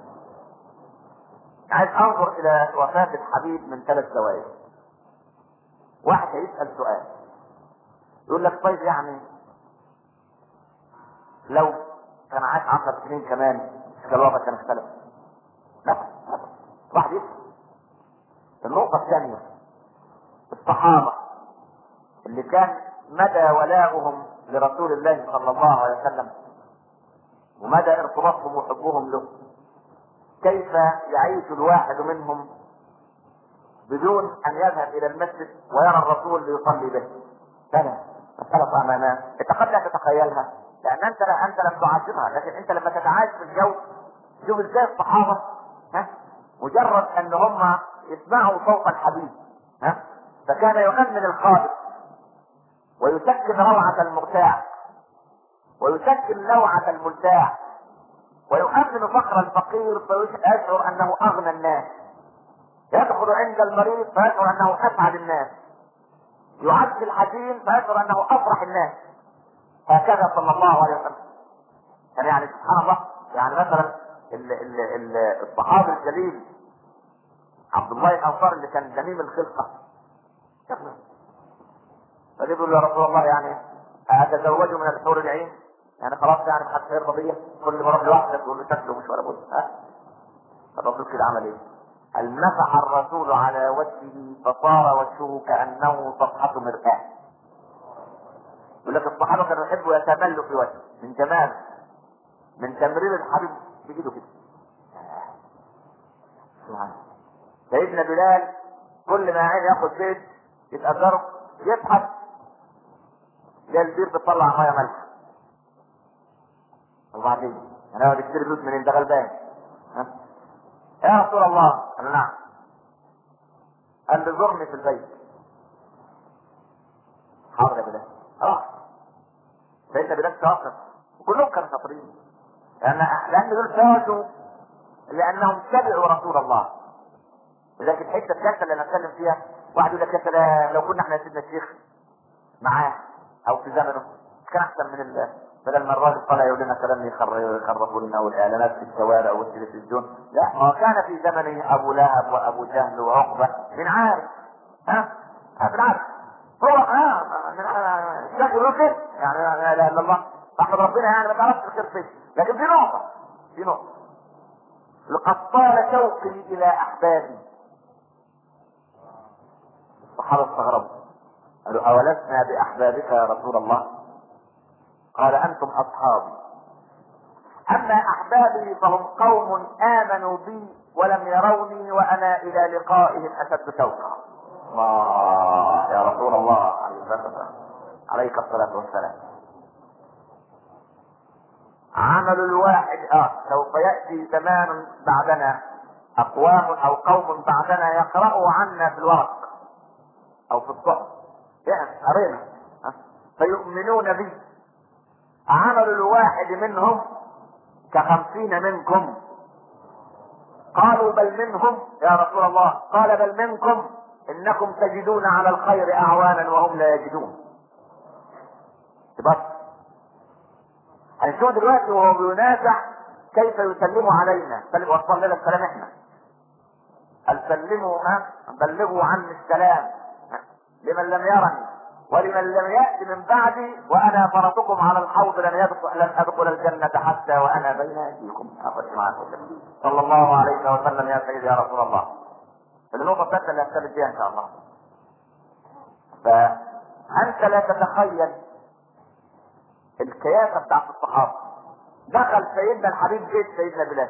عايز انظر الى وفاة الحبيب من ثلاث زوايا. واحد هيسأل سؤال يقول لك طيب يعني لو كان عاش عشر سنين كمان كان الوضع كان اختلف؟ لا، واحد يسأل. النقطة الثانية، الصحابة اللي كان مدى ولاؤهم لرسول الله صلى الله عليه وسلم ومدى ارتباطهم وحبهم له، كيف يعيش الواحد منهم بدون ان يذهب الى المسجد ويرى الرسول ليصلي به؟ لا، مسألة صعبة انت قد لا تتخيلها، لان انت لا انت لم تعاشرها، لكن انت لما تتعايش في الجو شوف ازاي الصحابة ها مجرد ان هم يسمعوا صوت الحبيب ها فكان يؤمن الخائف ويسكن روعة المرتاح ويسكن لوعة الملتاح ويؤمن فقر الفقير فيشعر انه اغنى الناس، يدخل عند المريض فيشعر انه اسعد الناس، يعد الحزين فيشعر انه افرح الناس. هكذا صلى الله عليه وسلم. يعني, يعني سبحان الله، يعني مثلا ال ال ال الصحابي الجليل عبد الله الانصاري اللي كان جميل الخلقه فيقول له يا رسول الله يعني اتزوج من الحور العين، يعني خلاص يعني محدش هيرضى بيا، كل ما اروح لوحدك تقول له شكله مش ولا بد. ها الرسول كده عمل ايه؟ هل مسح الرسول على وجهه فصار وجهه كانه صفحه مرآة. يقول لك الصحابه كانوا يحبوا يتملوا في وجهه من جمال، من تمرير الحبيب بايده كده. سيدنا بلال كل ما عين ياخد بيت يتأجره يضحك زي البير بتطلع ميه مالحه. وبعدين انا اقعد اشتري فلوس منين؟ ده غلبان. ها يا رسول الله؟ قال نعم. قال لي زرني في البيت. حاضر يا بلال. راح سيدنا بلال شاطر وكلهم كانوا شاطرين، لان لان دول فازوا لانهم تبعوا رسول الله. ولكن الحته الثالثه اللي انا اتكلم فيها، واحد يقول لك يا سلام لو كنا احنا سيدنا الشيخ معاه او في زمنه كان احسن من ال بدل ما الراجل طالع يقول لنا كلام يخربوا لنا والاعلانات في الشوارع والتلفزيون. لا، ما كان في زمنه ابو لهب وابو جهل وعقبه من عارف. ها من عارف هو ها الشيخ يقول كده يعني لا اله الا الله احمد ربنا، يعني ما تعرفش الخير فيه. لكن في نقطه في نقطه لقد طال شوقي الى احبابي. الصحابه استغربوا قالوا اولسنا باحبابك يا رسول الله؟ قال انتم اصحابي، اما احبابي فهم قوم امنوا بي ولم يروني وانا الى لقائهم اشد شوقا. الله يا رسول الله عليك الصلاه والسلام. عمل الواحد اه سوف ياتي زمان بعدنا، اقوام او قوم بعدنا يقرأوا عنا في الورق او في الصحف يعني قرينا فيؤمنون بي. عمل الواحد منهم كخمسين منكم. قالوا بل منهم يا رسول الله؟ قال بل منكم، انكم تجدون على الخير اعوانا وهم لا يجدون. بس هنشوف دلوقتي وهو بينازع كيف يسلموا علينا. وصل لنا السلام احنا قال سلموا ها بلغوا عني السلام لمن لم يرني ولمن لم يأتي من بعدي وانا فرطكم على الحوض لن يدخل لن ادخل الجنة حتى وانا بين ايديكم. صلى الله عليه وسلم يا سيدي يا رسول الله. النقطة الثالثة اللي هستفيد فيها ان شاء الله، فانت لا تتخيل الكياسة بتاعت الصحابة. دخل سيدنا الحبيب بيت سيدنا بلال.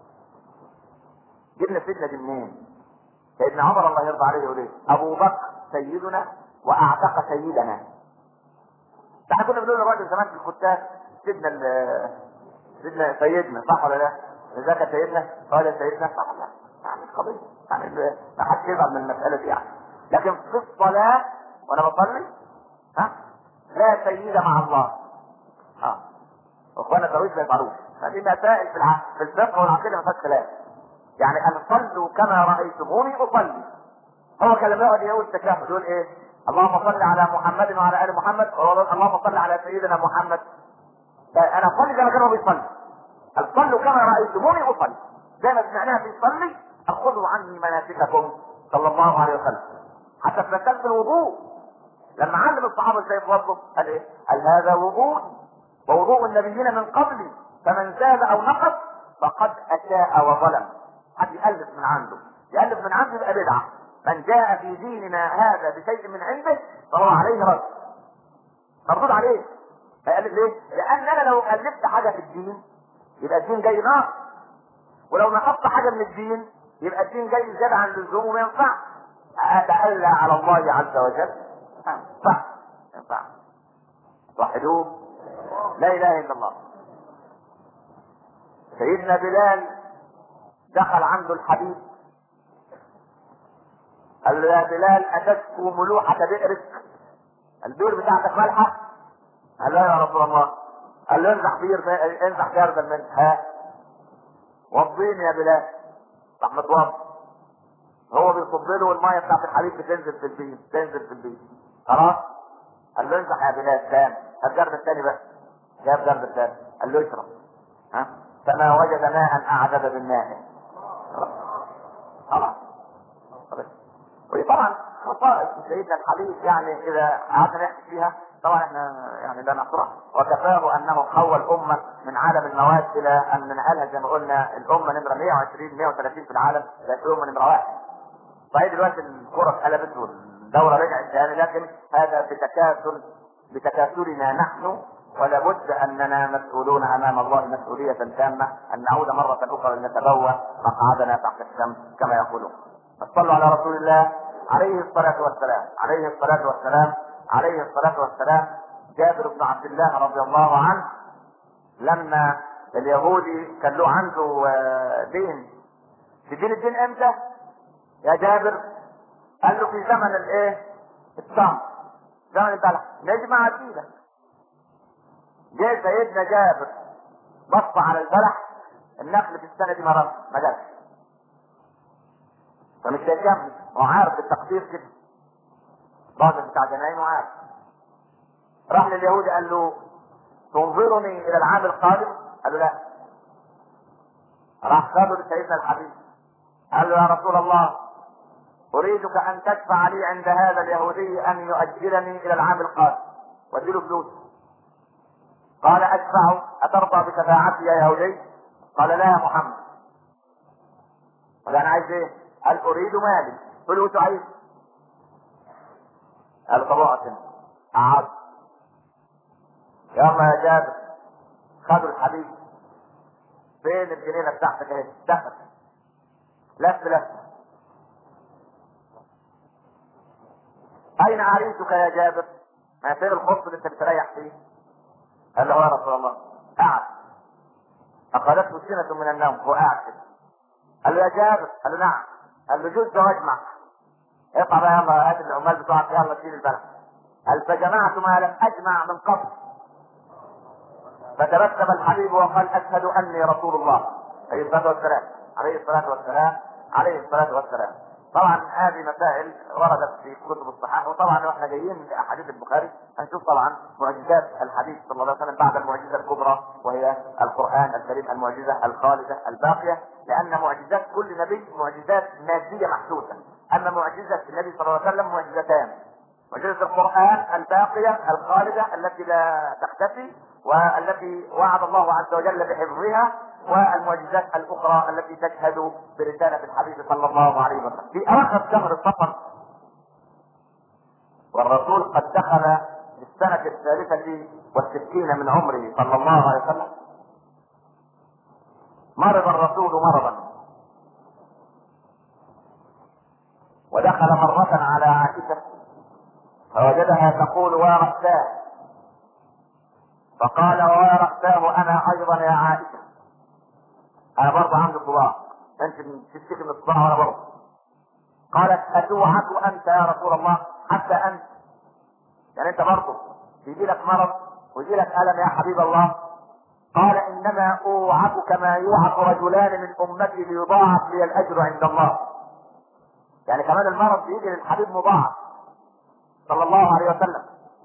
جبنا سيدنا دي منين؟ سيدنا عمر الله يرضى عليه يقول ايه؟ ابو بكر سيدنا واعتق سيدنا. احنا كنا بنقول للراجل زمان في الكتاب سيدنا سيدنا سيدنا صح ولا لا؟ ذاك سيدنا قال سيدنا صح ولا لا؟ يعني القضيه يعني ما حدش يزعل من المساله دي يعني. لكن في الصلاه وانا بصلي ها لا سيد مع الله. اه اخوانا التراويح ما يفعلوش. هذه مسائل في الع... في الفقه والعقيده ما فيهاش خلاف. يعني ان صلوا كما رايتموني اصلي. هو كان لما يقعد يقول تكافؤ يقول ايه؟ اللهم صل على محمد وعلى ال محمد، اللهم صل على سيدنا محمد. انا اصلي زي ما كانوا بيصلي. صلوا كما رايتموني اصلي. زي ما سمعناها بيصلي اخذوا عني مناسككم صلى الله عليه وسلم. حتى في مساله الوضوء لما علم الصحابه ازاي يتوضوا قال ايه؟ قال هذا وضوء ووضوء النبيين من قبلي فمن زاد او نقص فقد اساء وظلم. حد يالف من عنده يالف من عنده يبقى بدعه. من جاء في ديننا هذا بشيء من عنده فهو عليه رد مردود عليه. فيالف ليه؟ لان انا لو الفت حاجه في الدين يبقى الدين جاي ناقص، ولو نقصت حاجه من الدين يبقى الدين جاي زياده عن اللزوم وما ينفعش. اتألى على الله عز وجل صح ينفع. وحدوه لا اله الا الله. سيدنا بلال دخل عنده الحبيب قال له يا بلال اتشكو ملوحة بئرك؟ البئر بتاعتك مالحة؟ قال له يا رسول الله. قال له انزح بير انزح جردا منها. ها وضيني يا بلال. راح متوضى هو بيصب له والميه بتاعت الحبيب بتنزل في البير تنزل في البير خلاص. قال له انزح يا بلال تاني. الجرد الثاني بقى جاب جرد الثاني قال له اشرب. ها فما وجد ماء اعجب بالماء. خلاص. وطبعا خصائص سيدنا الحبيب يعني اذا قعدنا نحكي فيها طبعا احنا يعني لا نقرأ. وكفاه انه حول الامه من عالم المواد الى ان نقلها زي ما قلنا الامه نمره مئة وعشرين مئة وثلاثين في العالم بقت الامه نمره واحد. صحيح دلوقتي الكره اتقلبت والدوره رجعت تاني لكن هذا بتكاسل بتكاسلنا نحن، ولا بد اننا مسؤولون امام الله مسؤوليه تامه ان نعود مره اخرى لنتبوأ مقعدنا تحت الشمس كما يقولون. صلوا على رسول الله عليه الصلاه والسلام عليه الصلاه والسلام عليه الصلاه والسلام. جابر بن عبد الله رضي الله عنه لما اليهودي كان له عنده دين، تدين الدين امتى يا جابر؟ قال له في زمن الايه؟ الصمت، زمن البلح، نجمع دينك. جاء سيدنا جابر بص على البلح، النخل في السنه دي مرض ما جاش، فمش هيكمل، هو عارف بالتقدير كده، راجل بتاع جناين وعارف. راح لليهودي قال له تنظرني الى العام القادم؟ قال له لا. راح خده لسيدنا الحبيب قال له يا رسول الله اريدك ان تدفع لي عند هذا اليهودي ان يؤجلني الى العام القادم واديله فلوس. قال ادفعه، اترضى بشفاعتي يا يهودي؟ قال لا يا محمد. قال انا عايز ايه؟ قال اريد مالي. فلوس عايز؟ قال طب اقعد هنا. قعد. يلا يا جابر، خدوا الحبيب. فين الجنينه بتاعتك اهي؟ دخل لف لف. اين عريسك يا جابر؟ ما فين الخص اللي انت بتريح فيه؟ قال له يا رسول الله. قعد. اخذته سنه من النوم، هو قاعد كده. قال له يا جابر. قال له نعم. قال له جز واجمع، اطلع بقى يلا هات العمال بتوعك يلا شيل البلد. قال فجمعت ما لم اجمع من قبل. فتبسم الحبيب وقال اشهد اني رسول الله عليه الصلاه والسلام عليه الصلاه والسلام عليه الصلاه والسلام. طبعا هذه مسائل وردت في كتب الصحاح، وطبعا واحنا جايين لاحاديث البخاري هنشوف طبعا معجزات الحديث صلى الله عليه وسلم بعد المعجزه الكبرى وهي القران الكريم، المعجزه الخالده الباقيه، لان معجزات كل نبي معجزات ماديه محسوسه، اما معجزه النبي صلى الله عليه وسلم معجزتان: معجزه القران الباقيه الخالده التي لا تختفي والتي وعد الله عز وجل بحفظها، والمعجزات الاخرى التي تشهد برسالة الحبيب صلى الله عليه وسلم. في اخر شهر الصفر والرسول قد دخل في السنة الثالثة والستين من عمره صلى الله عليه وسلم، مرض الرسول مرضا، ودخل مرة على عائشة فوجدها تقول ورأساه، فقال ورأساه انا ايضا يا عائشة، انا برضه عندي صداع، انت تشتكي من الصداع وانا برضه. قالت اتوعك انت يا رسول الله حتى انت؟ يعني انت برضه يجي لك مرض ويجي لك الم يا حبيب الله؟ قال انما اوعك كما يوعك رجلان من امتي ليضاعف لي الاجر عند الله. يعني كمان المرض بيجي للحبيب مضاعف صلى الله عليه وسلم.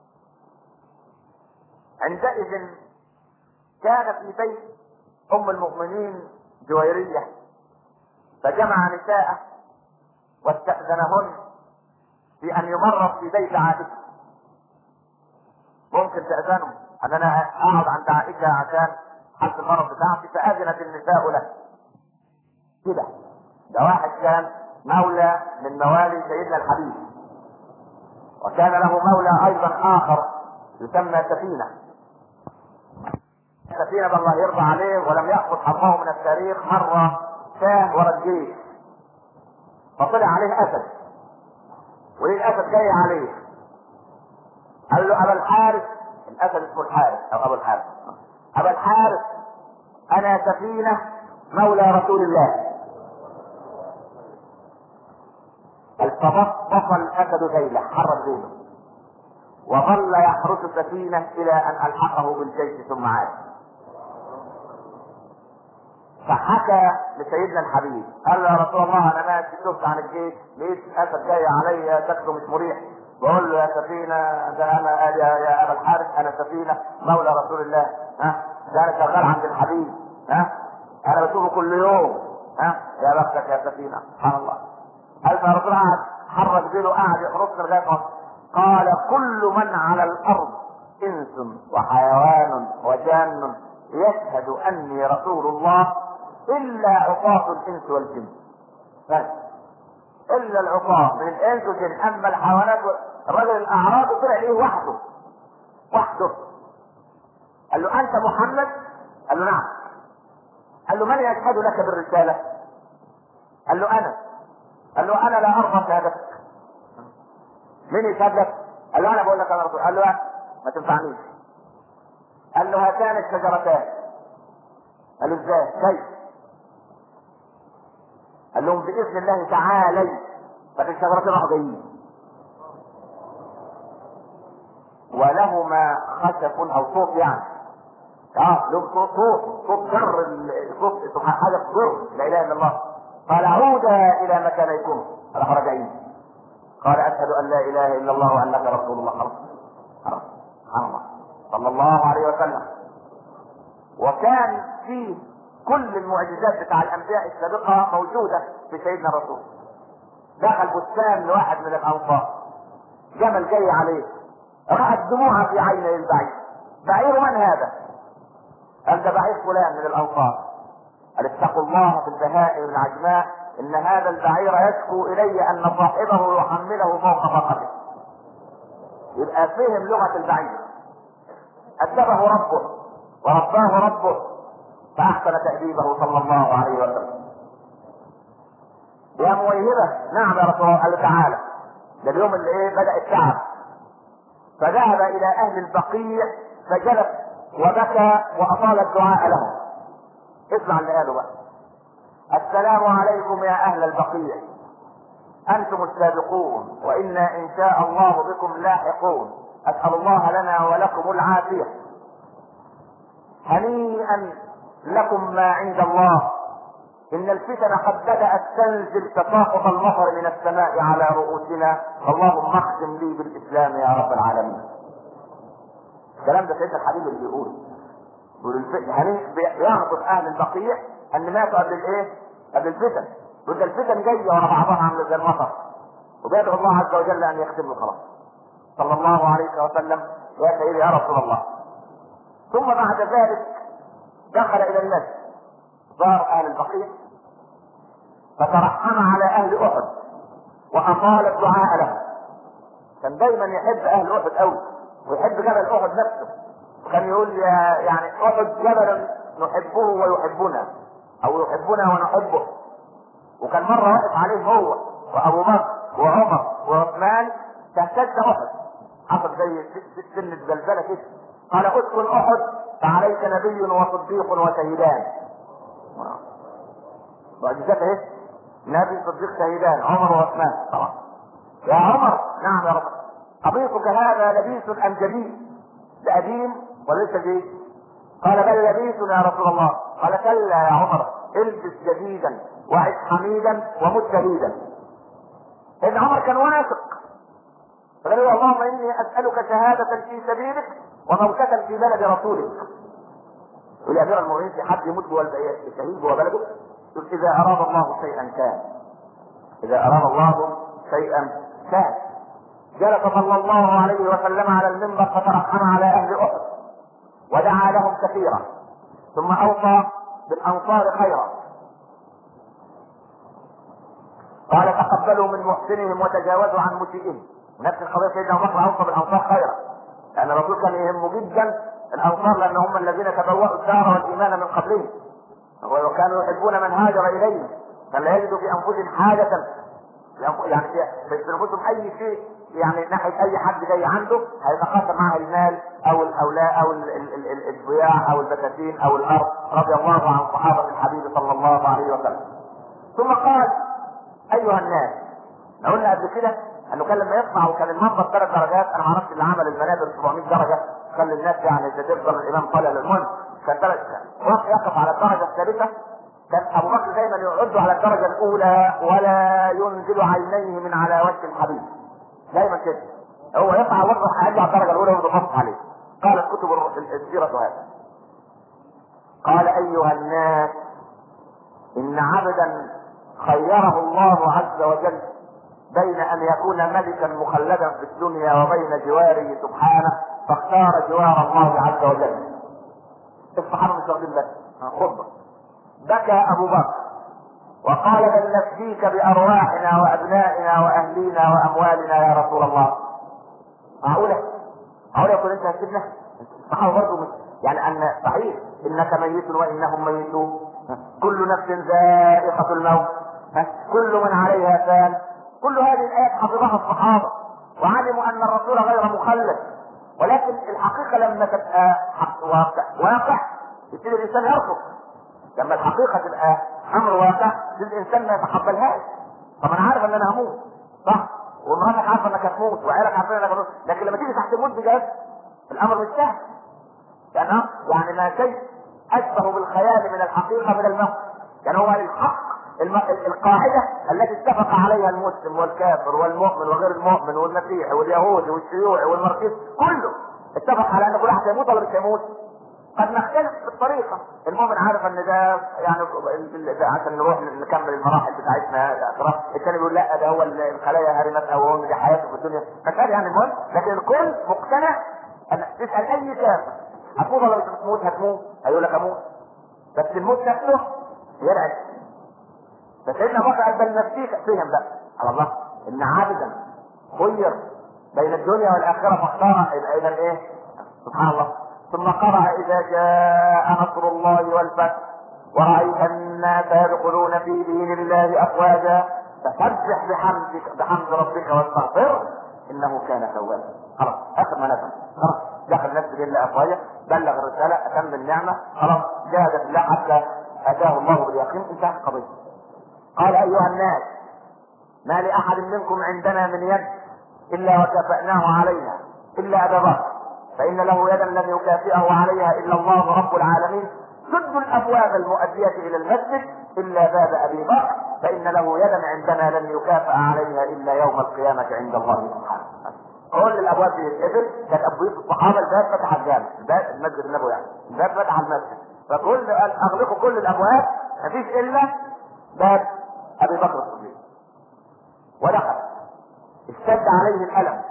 عندئذ كان في بيت ام المؤمنين جويرية، فجمع نساءه واستأذنهن في ان يمرض في بيت عائشة. ممكن تأذنوا ان انا اقعد عند عائشة عشان حس المرض بتاعتي؟ فأذنت النساء له كده. ده واحد كان مولى من موالي سيدنا الحبيب، وكان له مولى ايضا اخر يسمى سفينة. سفينة الله يرضى عليه ولم يأخذ حظه من التاريخ، مرة شاه ورا الجيش فطلع عليه اسد، وليه الاسد جاي عليه؟ قال له ابا الحارث، الاسد اسمه الحارث او ابو الحارث، ابا الحارث انا سفينة مولى رسول الله. فبطل الاسد ذيله، حرك ذيله وظل يحرس السفينة الى ان الحقه بالجيش ثم عاد. فحكى لسيدنا الحبيب قال له يا رسول الله انا ماشي شفت عن الجيش لقيت اسد جاي عليا شكله مش مريح، بقول له يا سفينه ده انا يا, يا ابا الحارث انا سفينه مولى رسول الله، ها ده انا شغال عند الحبيب، ها انا بشوفه كل يوم، ها يا بختك يا سفينه. سبحان الله. قال يا رسول الله حرك ذيله قاعد يحرسنا لغايه. قال كل من على الارض انس وحيوان وجان يشهد اني رسول الله الا عصاة الانس والجن، بس الا العصاة من الانس والجن. اما الحيوانات الرجل الاعرابي طلع ليه وحده وحده. قال له: انت محمد؟ قال له: نعم. قال له: من يشهد لك بالرسالة؟ قال له: انا. قال له: انا لا ارضى شهادتك. مين يشهد لك؟ قال له: انا بقول لك انا رسول. قال له: ما تنفعنيش. قال له: هاتان الشجرتان. قال له: ازاي؟ كيف؟ قال لهم: باذن الله تعالى. ففي الشجرتين راحوا جايين ولهما خشب او صوت، يعني اه لهم صوت صوت صوت جر صوت سبحان حاجه جر لا اله الا الله. قال: عودا الى مكانكم. راحوا راجعين. قال: اشهد ان لا اله الا الله وانك رسول الله. خلاص خلاص سبحان الله صلى الله عليه وسلم. وكان في كل المعجزات بتاع الانبياء السابقه موجوده في سيدنا الرسول. دخل بستان لواحد من الانصار، جمل جاي عليه، رأت دموعها في عيني البعير. بعير من هذا؟ قال: ده بعير فلان من الانصار. قال: اتقوا الله في البهائم العجماء، ان هذا البعير يشكو الي ان صاحبه يحمله فوق فقره. يبقى فهم لغه البعير، ادبه ربه ورباه ربه فاحسن تأديبه صلى الله عليه وسلم. يا مويهبه. نعم يا رسول الله. قال له: تعالى. ده اليوم اللي ايه بدأ التعب. فذهب الى اهل البقيع فجلس وبكى واطال الدعاء لهم. اسمع اللي قاله بقى: السلام عليكم يا اهل البقيع، انتم السابقون وانا ان شاء الله بكم لاحقون، اسال الله لنا ولكم العافيه. هنيئا لكم ما عند الله، ان الفتن قد بدات تنزل تساقط المطر من السماء على رؤوسنا، اللهم اختم لي بالاسلام يا رب العالمين. الكلام ده سيدنا الحبيب اللي بيقول هنيئا بيعرف اهل البقيع ان ماتوا قبل الايه؟ قبل الفتن. يقول الفتن جايه ورا بعضها عامله زي المطر، وبيدعو الله عز وجل ان يختم له خلاص. صلى الله عليه وسلم: يا سيدي يا رسول الله. ثم بعد ذلك دخل الى الناس، زار اهل البقيع فترحم على اهل احد واطال الدعاء لهم. كان دايما يحب اهل احد قوي ويحب جبل احد نفسه، وكان يقول يا يعني احد جبل نحبه ويحبنا، او يحبنا ونحبه. وكان مره واقف عليه هو وابو بكر وعمر وعثمان تهتز احد، حصل زي سن الزلزله كده. قال: اسكن احد فعليك نبي وصديق وشهيدان. معجزات اهي، نبي صديق شهيدان عمر وعثمان. طبعا يا عمر. نعم يا رب. قميصك هذا لبيس ام جديد؟ ده قديم وليس جديد؟ قال: بل لبيس يا رسول الله. قال: كلا يا عمر، البس جديدا وعش حميدا ومت شهيدا. ابن عمر كان واثق، فقال له: اللهم اني اسالك شهاده في سبيلك وموتة في بلد رسولك. يقول: يا امير المؤمنين، في حد يموت جوه الشهيد جوه بلده؟ يقول: اذا اراد الله شيئا كان، اذا اراد الله شيئا كان. جلس صلى الله عليه وسلم على المنبر فترحم على اهل احد ودعا لهم كثيرا، ثم اوصى بالانصار خيرا. قال: تقبلوا من محسنهم وتجاوزوا عن مسيئهم. نفس القضيه سيدنا ابو بكر اوصى بالانصار خيرا، لان الرسول كان يهمه جدا الانصار، لان هم الذين تبوأوا الدار والايمان من قبلهم، وكانوا يحبون من هاجر اليهم، كان لا يجدوا في انفسهم حاجه، يعني في انفسهم اي شيء يعني ناحيه اي حد جاي عنده هيتقاسم معه المال او الاولاء او الضياع او البساتين او الارض، رضي الله عن صحابه الحبيب صلى الله عليه وسلم. ثم قال: ايها الناس. قلنا قبل كده انه كان لما يطلع وكان المنبر ثلاث درجات، انا ما اعرفش اللي عمل المنابر سبعمائة درجه خلي الناس يعني تفضل الامام طالع للمنبر، كان ثلاث وقت يقف على الدرجه الثالثه. كان ابو بكر دايما يعد على الدرجه الاولى ولا ينزل عينيه من على وجه الحبيب، دايما كده هو يطلع وجهه هيجي على الدرجه الاولى ويضغط عليه. قالت كتب السيره هذا. قال: ايها الناس، ان عبدا خيره الله عز وجل بين ان يكون ملكا مخلدا في الدنيا وبين جواره سبحانه، فاختار جوار الله عز وجل. الصحابه مش واخدين بالك خطبه. بكى ابو بكر وقال: بل نفديك بارواحنا وابنائنا واهلينا واموالنا يا رسول الله. معقوله؟ أقول يقول أنت هتسيبنا؟ الصحابة برضه يعني أن صحيح إنك ميت وإنهم ميتون، كل نفس ذائقة الموت، كل من عليها فان، كل هذه الآيات حفظها الصحابة وعلموا أن الرسول غير مخلد. ولكن الحقيقة لما تبقى واقع واقع يبتدي الإنسان يرفض. لما الحقيقة تبقى أمر واقع الإنسان ما يتقبلهاش. طب أنا عارف أن أنا هموت، صح؟ ومراتك عارفة أنك هتموت وعيالك عارفين أنك هتموت، لكن لما تيجي تحت الموت بجد الأمر مش سهل. يعني يعني ما شيء أشبه بالخيال من الحقيقة من الموت. يعني هو الحق الم... القاعدة التي اتفق عليها المسلم والكافر والمؤمن وغير المؤمن والمسيحي واليهودي والشيوعي والماركسيست كله اتفق على ان كل واحد يموت ولا مش يموت. قد نختلف في الطريقة. المؤمن عارف ان ده يعني عشان نروح نكمل المراحل بتاعتنا الثاني بيقول لا ده هو الخلايا هرمت او هو دي حياته في الدنيا فكان يعني المهم. لكن الكل مقتنع ان تسأل اي كافر هتموت ولا مش هتموت؟ هتموت. هيقول لك اموت. بس الموت نفسه يرعب. فسيدنا بكر قال بل نفسيك فيهم بقى على الله ان عابدا خير بين الدنيا والاخره فاختار اذا ايه؟ سبحان الله. ثم قرأ اذا جاء نصر الله والفتح ورأيت الناس يدخلون في دين الله افواجا فسبح بحمدك بحمد ربك واستغفر انه كان توابا. خلاص اخر ما نفهم خلاص دخل الناس في دين الله افواجا بلغ الرساله اتم النعمه خلاص جاهد في الله حتى اتاه الله باليقين انتهت القضيه. قال ايها الناس ما لاحد منكم عندنا من يد الا وكافأناه عليها الا ابا بكر فان له يدا لم يكافئه عليها الا الله رب العالمين. سدوا الابواب المؤدية الى المسجد الا باب ابي بكر فان له يدا عندنا لم يكافأ عليها الا يوم القيامة عند الله سبحانه. كل الابواب دي يتقفل. كانت ابواب الصحابة الباب فتح الجامع الباب المسجد النبوي يعني الباب فتح المسجد فكل اغلقوا كل الابواب مفيش الا باب ابي بكر الصديق. ودخل اشتد عليه الالم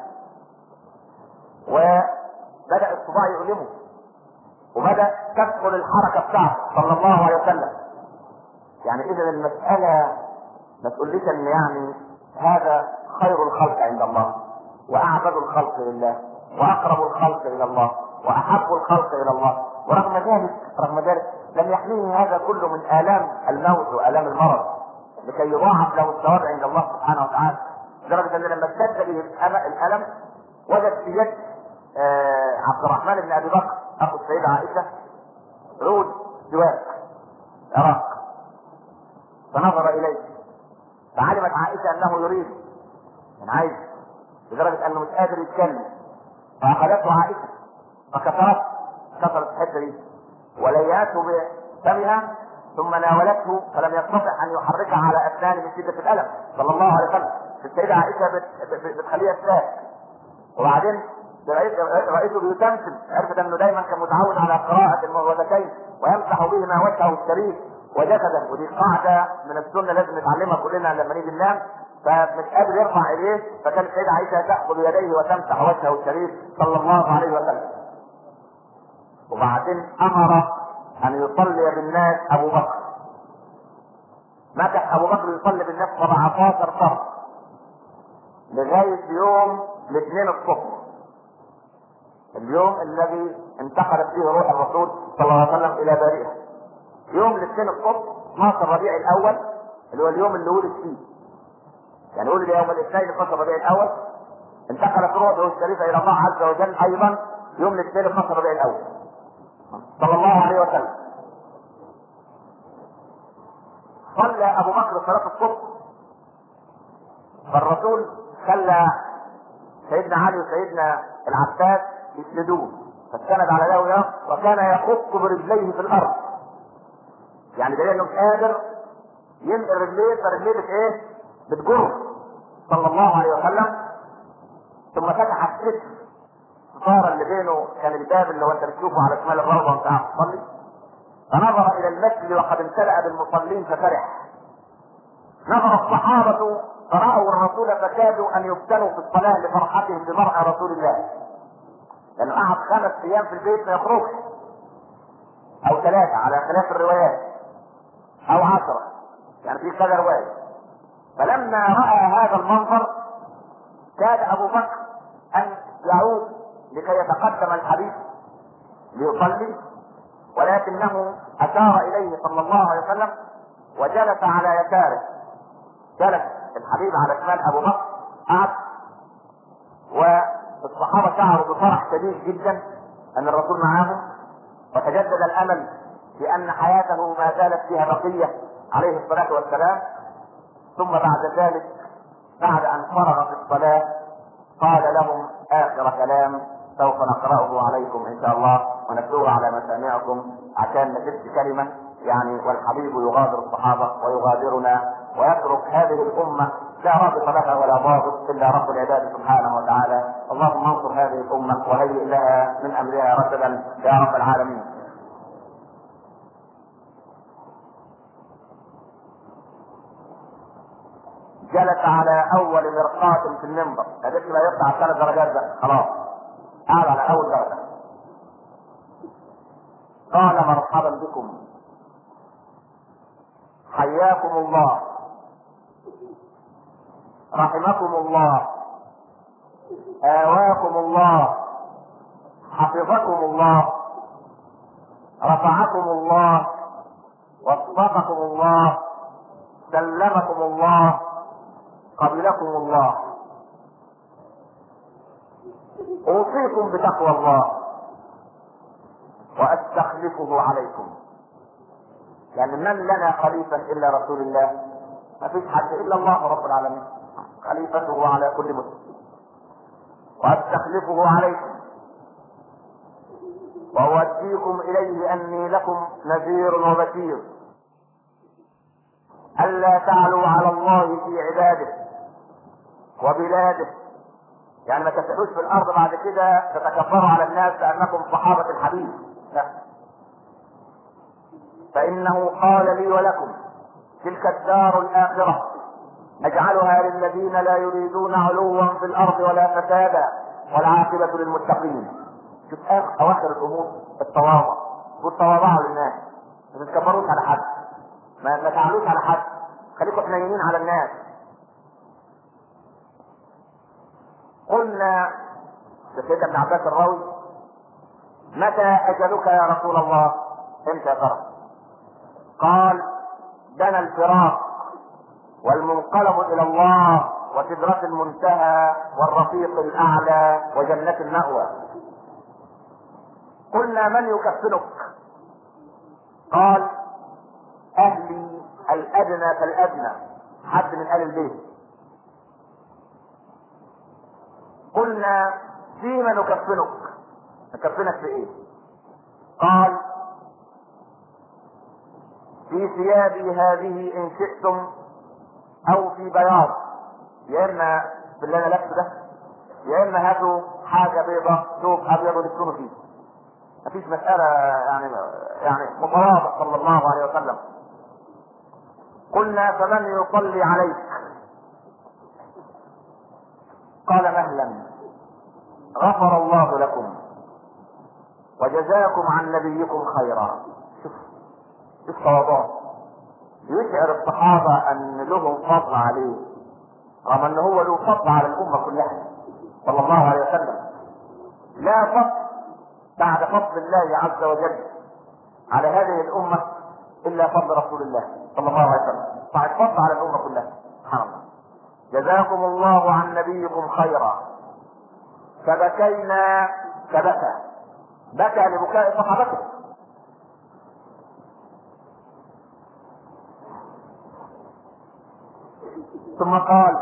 وبدأ الصباع يؤلمه وبدأ تدخل الحركة بتاعته صلى الله عليه وسلم. يعني اذا المسألة ما تقوليش ان يعني هذا خير الخلق عند الله واعبد الخلق لله واقرب الخلق الى الله واحب الخلق الى الله ورغم ذلك رغم ذلك لم يحميه هذا كله من آلام الموت وآلام المرض لكي يضاعف له الثواب عند الله سبحانه وتعالى. لدرجة ان لما اشتد به الالم وجد في يد آه عبد الرحمن بن ابي بكر اخو السيدة عائشة عود سواك عراق فنظر اليه فعلمت عائشة انه يريد من عايز لدرجة انه مش قادر يتكلم فاخذته عائشة فكسرت كسرت الحته دي ولياته بفمها ثم ناولته فلم يستطع ان يحركها على اسنانه من شده الالم صلى الله عليه وسلم. السيده عائشه بتخليها تساك وبعدين رأيته بيتمثل عرفت انه دايما كان متعود على قراءه المعوذتين ويمسح بهما وجهه الشريف وجسده ودي قاعده من السنه لازم نتعلمها كلنا لما نيجي ننام فمش قادر يرفع ايديه فكانت السيده عائشه تاخذ يديه وتمسح وجهه الشريف صلى الله عليه وسلم. وبعدين امر ان يصلي بالناس ابو بكر. مكث ابو بكر يصلي بالناس سبعتاشر فرض لغايه يوم الاثنين الصبح اليوم الذي انتقلت فيه روح الرسول صلى الله عليه وسلم الى بارئها. يوم الاثنين الصبح اثناشر ربيع الاول اللي هو اليوم اللي ولد فيه يعني ولد يوم الاثنين اثناشر ربيع الاول انتقلت روحه الشريفه الى الله عز وجل ايضا يوم الاثنين اثناشر ربيع الاول صلى الله عليه وسلم. صلى ابو بكر صلاة الصبح فالرسول خلى سيدنا علي وسيدنا العباس يسندوه فاستند على ده وده وكان يخط برجليه في الارض يعني دليل انه مش قادر ينقل رجليه فرجليه بت ايه؟ بتجر صلى الله عليه وسلم. ثم فتح الستر الستاره اللي بينه كان الباب اللي هو انت بتشوفه على شمال الروضه وانت قاعد تصلي فنظر الى المسجد وقد امتلأ بالمصلين ففرح. نظر الصحابه فرأوا الرسول فكادوا ان يفتنوا في الصلاه لفرحتهم بمرأى رسول الله لانه قعد خمس ايام في البيت ما يخرجش او ثلاثه على خلاف الروايات او عشره يعني في كذا روايه. فلما رأى هذا المنظر كاد ابو بكر ان يعود لكي يتقدم الحبيب ليصلي، ولكنه اشار اليه صلى الله عليه وسلم وجلس على يساره. جلس الحبيب على شمال ابو بكر، قعد، والصحابه شعروا بفرح شديد جدا ان الرسول معاهم، وتجدد الامل بان حياته ما زالت فيها بقيه عليه الصلاه والسلام. ثم بعد ذلك بعد ان فرغ في الصلاه قال لهم اخر كلام سوف نقرأه عليكم ان شاء الله ونتلوه على مسامعكم، عشان نجد كلمه يعني والحبيب يغادر الصحابه ويغادرنا ويترك هذه الامه لا رابط لها ولا ضابط الا رب العباد سبحانه وتعالى. اللهم انصر هذه الامه وهيئ لها من امرها رشدا يا رب العالمين. جلس على اول مرقاة في المنبر، هذيك لا يطلع ثلاث درجات بقى خلاص، قاعد على اول درجه. قال مرحبا بكم، حياكم الله، رحمكم الله، آواكم الله، حفظكم الله، رفعكم الله، وفقكم الله، سلمكم الله، قبلكم الله. اوصيكم بتقوى الله واستخلفه عليكم، يعني من لنا خليفة الا رسول الله؟ ما فيش حد الا الله رب العالمين، خليفته على كل مسلم. واستخلفه عليكم واوديكم اليه اني لكم نذير وبشير، الا تعلوا على الله في عباده وبلاده، يعني ما تسعوش في الارض بعد كده تتكبروا على الناس كانكم صحابه الحبيب، لا. فانه قال لي ولكم تلك الدار الاخره نجعلها للذين لا يريدون علوا في الارض ولا فسادا والعاقبه للمتقين. شوف اواخر الامور التواضع، والتواضعوا للناس، ما تتكبروش على حد، ما تعلوش على حد، خليكم حنينين على الناس. قلنا لسيدنا ابن عباس الراوي متى اجلك يا رسول الله؟ امتى يا ترى؟ قال دنا الفراق والمنقلب الى الله وسدرة المنتهى والرفيق الاعلى وجنة المأوى. قلنا من يكفنك؟ قال اهلي الادنى فالادنى، حد من اهل البيت. قلنا فيما نكفنك؟ نكفنك في ايه؟ قال في ثيابي هذه ان شئتم او في بياض، يا اما في اللي انا لابسه ده، يا اما هاتوا حاجه بيضاء ثوب ابيض ولبسونه فيه. مفيش مساله يعني يعني متواضع صلى الله عليه وسلم. قلنا فمن يصلي عليك؟ قال مهلا غفر الله لكم وجزاكم عن نبيكم خيرا. شوف شوف تواضع، يشعر الصحابه ان لهم فضل عليه، رغم ان هو له فضل على الامه كلها صلى الله عليه وسلم. لا فضل بعد فضل الله عز وجل على هذه الامه الا فضل رسول الله صلى الله عليه وسلم، بعد فضل على الامه كلها. سبحان الله. جزاكم الله عن نبيكم خيرا. فبكينا فبكى، بكى لبكاء صحابته. ثم قال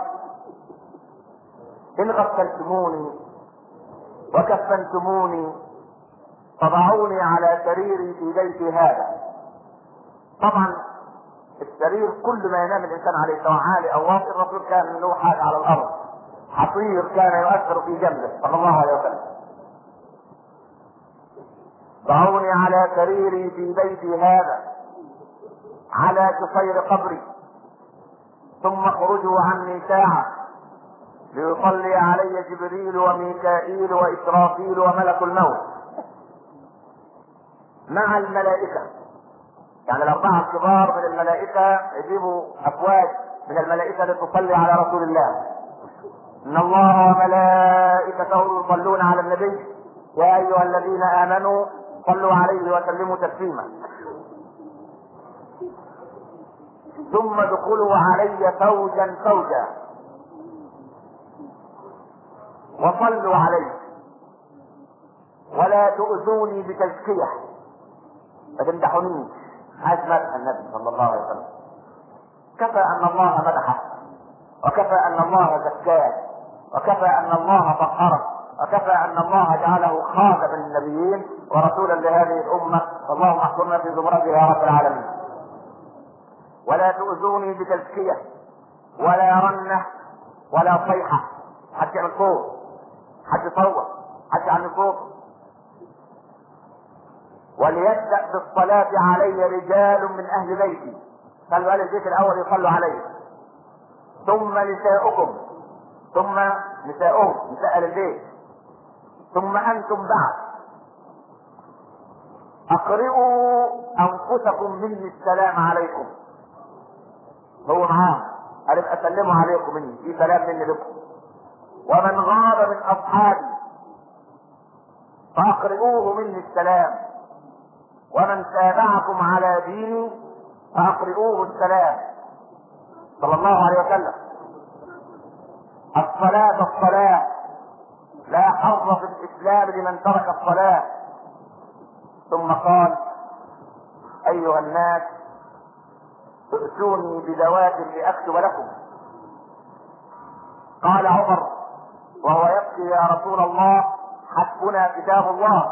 ان غسلتموني وكفنتموني فضعوني على سريري في بيتي هذا. طبعا السرير كل ما ينام الانسان عليه سواء عالي او واطي، الرسول كان له حاجه على الارض، حصير كان يؤثر في جنبه صلى الله عليه وسلم. ضعوني على سريري في بيتي هذا على شفير قبري، ثم اخرجوا عني ساعة ليصلي علي جبريل وميكائيل وإسرافيل وملك الموت مع الملائكة. يعني الأربعة الكبار من الملائكة يجيبوا أفواج من الملائكة لتصلي على رسول الله. إن الله وملائكته يصلون على النبي يا ايها الذين امنوا صلوا عليه وسلموا تسليما. ثم ادخلوا علي فوجا فوجا وصلوا عليه ولا تؤذوني بتزكية، ما تمدحونيش. عايز مدح النبي صلى الله عليه وسلم. كفى ان الله مدحه، وكفى ان الله زكاه، وكفى ان الله طهره، وكفى ان الله جعله خاتم النبيين ورسولا لهذه الامه، اللهم احفظنا في زمرته يا رب العالمين. ولا تؤذوني بتزكيه ولا رنه ولا صيحه، حد يعمل صوت، حد يصوت، حد يعمل صوت. وليبدأ بالصلاة علي رجال من اهل بيتي، خلوا اهل البيت الاول يصلوا علي، ثم نساؤكم، ثم نساؤهم نساء اهل البيت، ثم انتم بعد. اقرئوا انفسكم مني السلام عليكم. هو معاه قال اسلموا عليكم مني، في سلام مني لكم. ومن غاب من اصحابي فاقرئوه مني السلام، ومن تابعكم على ديني فاقرئوه السلام. صلى الله عليه وسلم. الصلاة الصلاة، لا حظ في الاسلام لمن ترك الصلاة. ثم قال ايها الناس ائتوني بدوات لاكتب لكم. قال عمر وهو يبكي يا رسول الله حسبنا كتاب الله.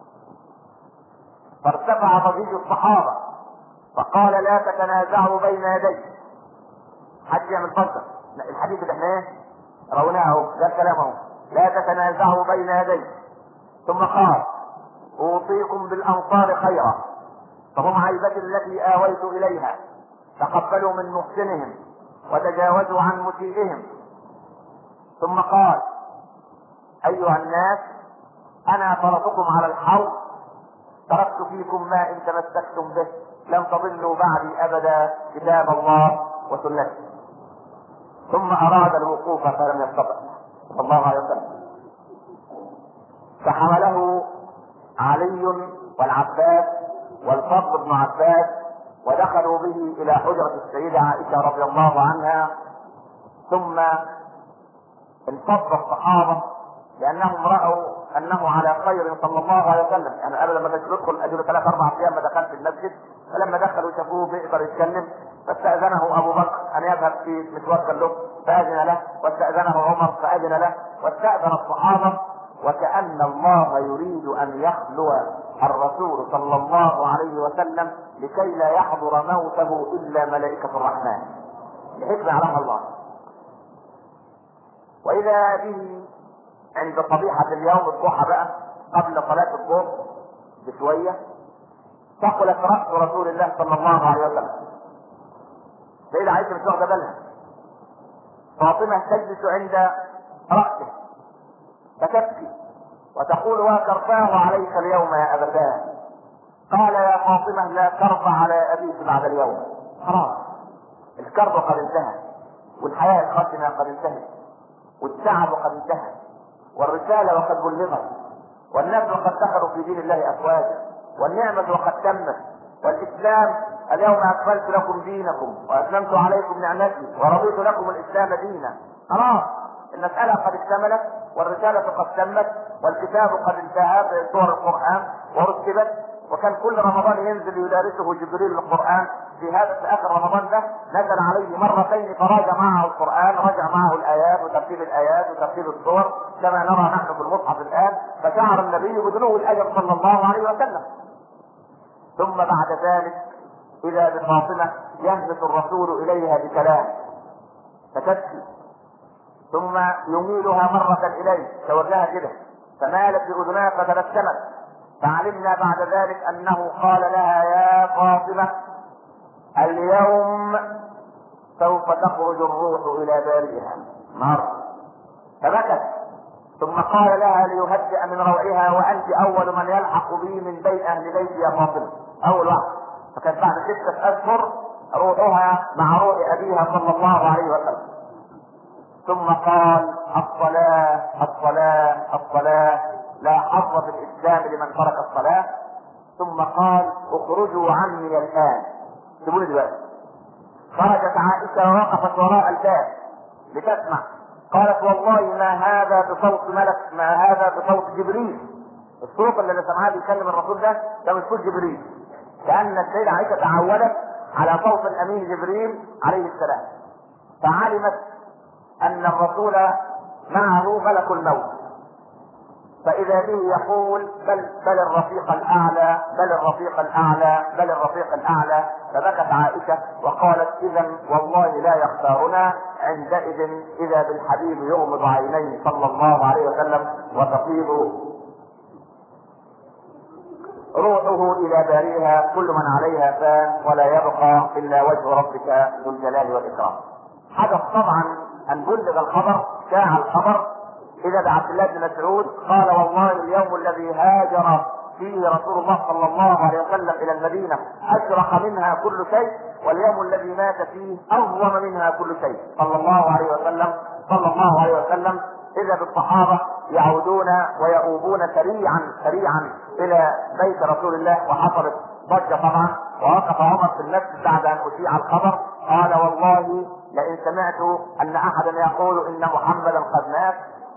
فارتفع ضجيج الصحابة فقال لا تتنازعوا بين يدي. حد يعمل فلسفة، الحديث اللي احنا ايه رويناه ده كلامه، لا تتنازعوا بين يدي. ثم قال اوصيكم بالانصار خيرا فهم عيبتي التي اويت اليها، تقبلوا من محسنهم وتجاوزوا عن مسيئهم. ثم قال ايها الناس انا فرطكم على الحوض، تركت فيكم ما ان تمسكتم به لن تضلوا بعدي ابدا كتاب الله وسنتي. ثم اراد الوقوف فلم يستطع صلى الله عليه وسلم، فحمله علي والعباس والفضل بن عباس ودخلوا به الى حجرة السيدة عائشة رضي الله عنها. ثم انفض الصحابة لانهم رأوا انه على خير صلى الله عليه وسلم. يعني انا لما تدخل اجل ثلاث اربع ايام ما دخلت المسجد، فلما دخلوا شافوه بيقدر يتكلم فاستأذنه ابو بكر ان يذهب في مشوار له فاذن له، واستأذنه عمر فاذن له، واستأذن الصحابة. وكأن الله يريد ان يخلو الرسول صلى الله عليه وسلم لكي لا يحضر موته الا ملائكة الرحمن، لحكمة علمها الله. واذا به عند صبيحة اليوم الضحى بقى قبل صلاة الظهر بشوية ثقلت رأس رسول الله صلى الله عليه وسلم. سيدة عائشة مش واخدة بالها، فاطمة تجلس عند رأسه فتبكي وتقول وكرفاه عليك اليوم يا أبتاه. قال يا فاطمة لا كرب على أبيك بعد اليوم، خلاص الكرب قد انتهى، والحياة الخاتمة قد انتهت، والتعب قد انتهى، والرسالة وقد بلغت، والناس وقد دخلوا في دين الله أفواجا، والنعمة وقد تمت، والإسلام اليوم أكملت لكم دينكم وأتممت عليكم نعمتي ورضيت لكم الإسلام دينا. خلاص المسألة قد اكتملت، والرسالة قد تمت، والكتاب قد انتهى بسور القرآن ورتبت. وكان كل رمضان ينزل يدارسه جبريل القرآن. في هذا في آخر رمضان ده نزل عليه مرتين فراجع معه القرآن، رجع معه الآيات وترتيب الآيات وترتيب السور كما نرى نحن في المصحف الآن. فشعر النبي بدنو الأجر صلى الله عليه وسلم. ثم بعد ذلك إذا بفاطمة يهبط الرسول إليها بكلام فتبكي، ثم يميلها مرة إليه شورها كده فمالت بأذنها فتبسمت، فعلمنا بعد ذلك أنه قال لها يا فاطمة اليوم سوف تخرج الروح إلى بارئها مرة، فبكت. ثم قال لها ليهدئ من روعها وأنت أول من يلحق بي من بين أهل بيتي يا فاطمة، أول واحد. فكانت بعد ستة أشهر روحها مع روح أبيها صلى الله عليه وسلم. ثم قال الصلاة الصلاة الصلاة، لا حظ في لمن ترك الصلاة، ثم قال اخرجوا عني الآن، سيبوني دلوقتي. خرجت عائشة ووقفت وراء الباب لتسمع، قالت والله ما هذا بصوت ملك، ما هذا بصوت جبريل. الصوت اللي سمعها بيكلم الرسول ده ده مش صوت جبريل، كأن السيدة عائشة تعودت على صوت الأمين جبريل عليه السلام، فعلمت أن الرسول معه ملك الموت، فإذا به يقول بل بل الرفيق الأعلى، بل الرفيق الأعلى، بل الرفيق الأعلى. فبكت عائشة وقالت إذا والله لا يختارنا. عندئذ إذا بالحبيب يغمض عينيه صلى الله عليه وسلم وتفيض روحه إلى باريها، كل من عليها فان ولا يبقى إلا وجه ربك ذو الجلال والإكرام. حدث طبعا أن بلغ الخبر، شاع الخبر إذا بعبد الله بن مسعود قال والله اليوم الذي هاجر فيه رسول الله صلى الله عليه وسلم إلى المدينة أشرق منها كل شيء، واليوم الذي مات فيه أظلم منها كل شيء صلى الله عليه وسلم صلى الله عليه وسلم. إذا بالصحابة يعودون ويؤوبون سريعا سريعا إلى بيت رسول الله، وحصلت ضجة طبعا، ووقف عمر في المسجد بعد أن أشيع الخبر قال والله لئن سمعت أن أحدا يقول إن محمدا قد مات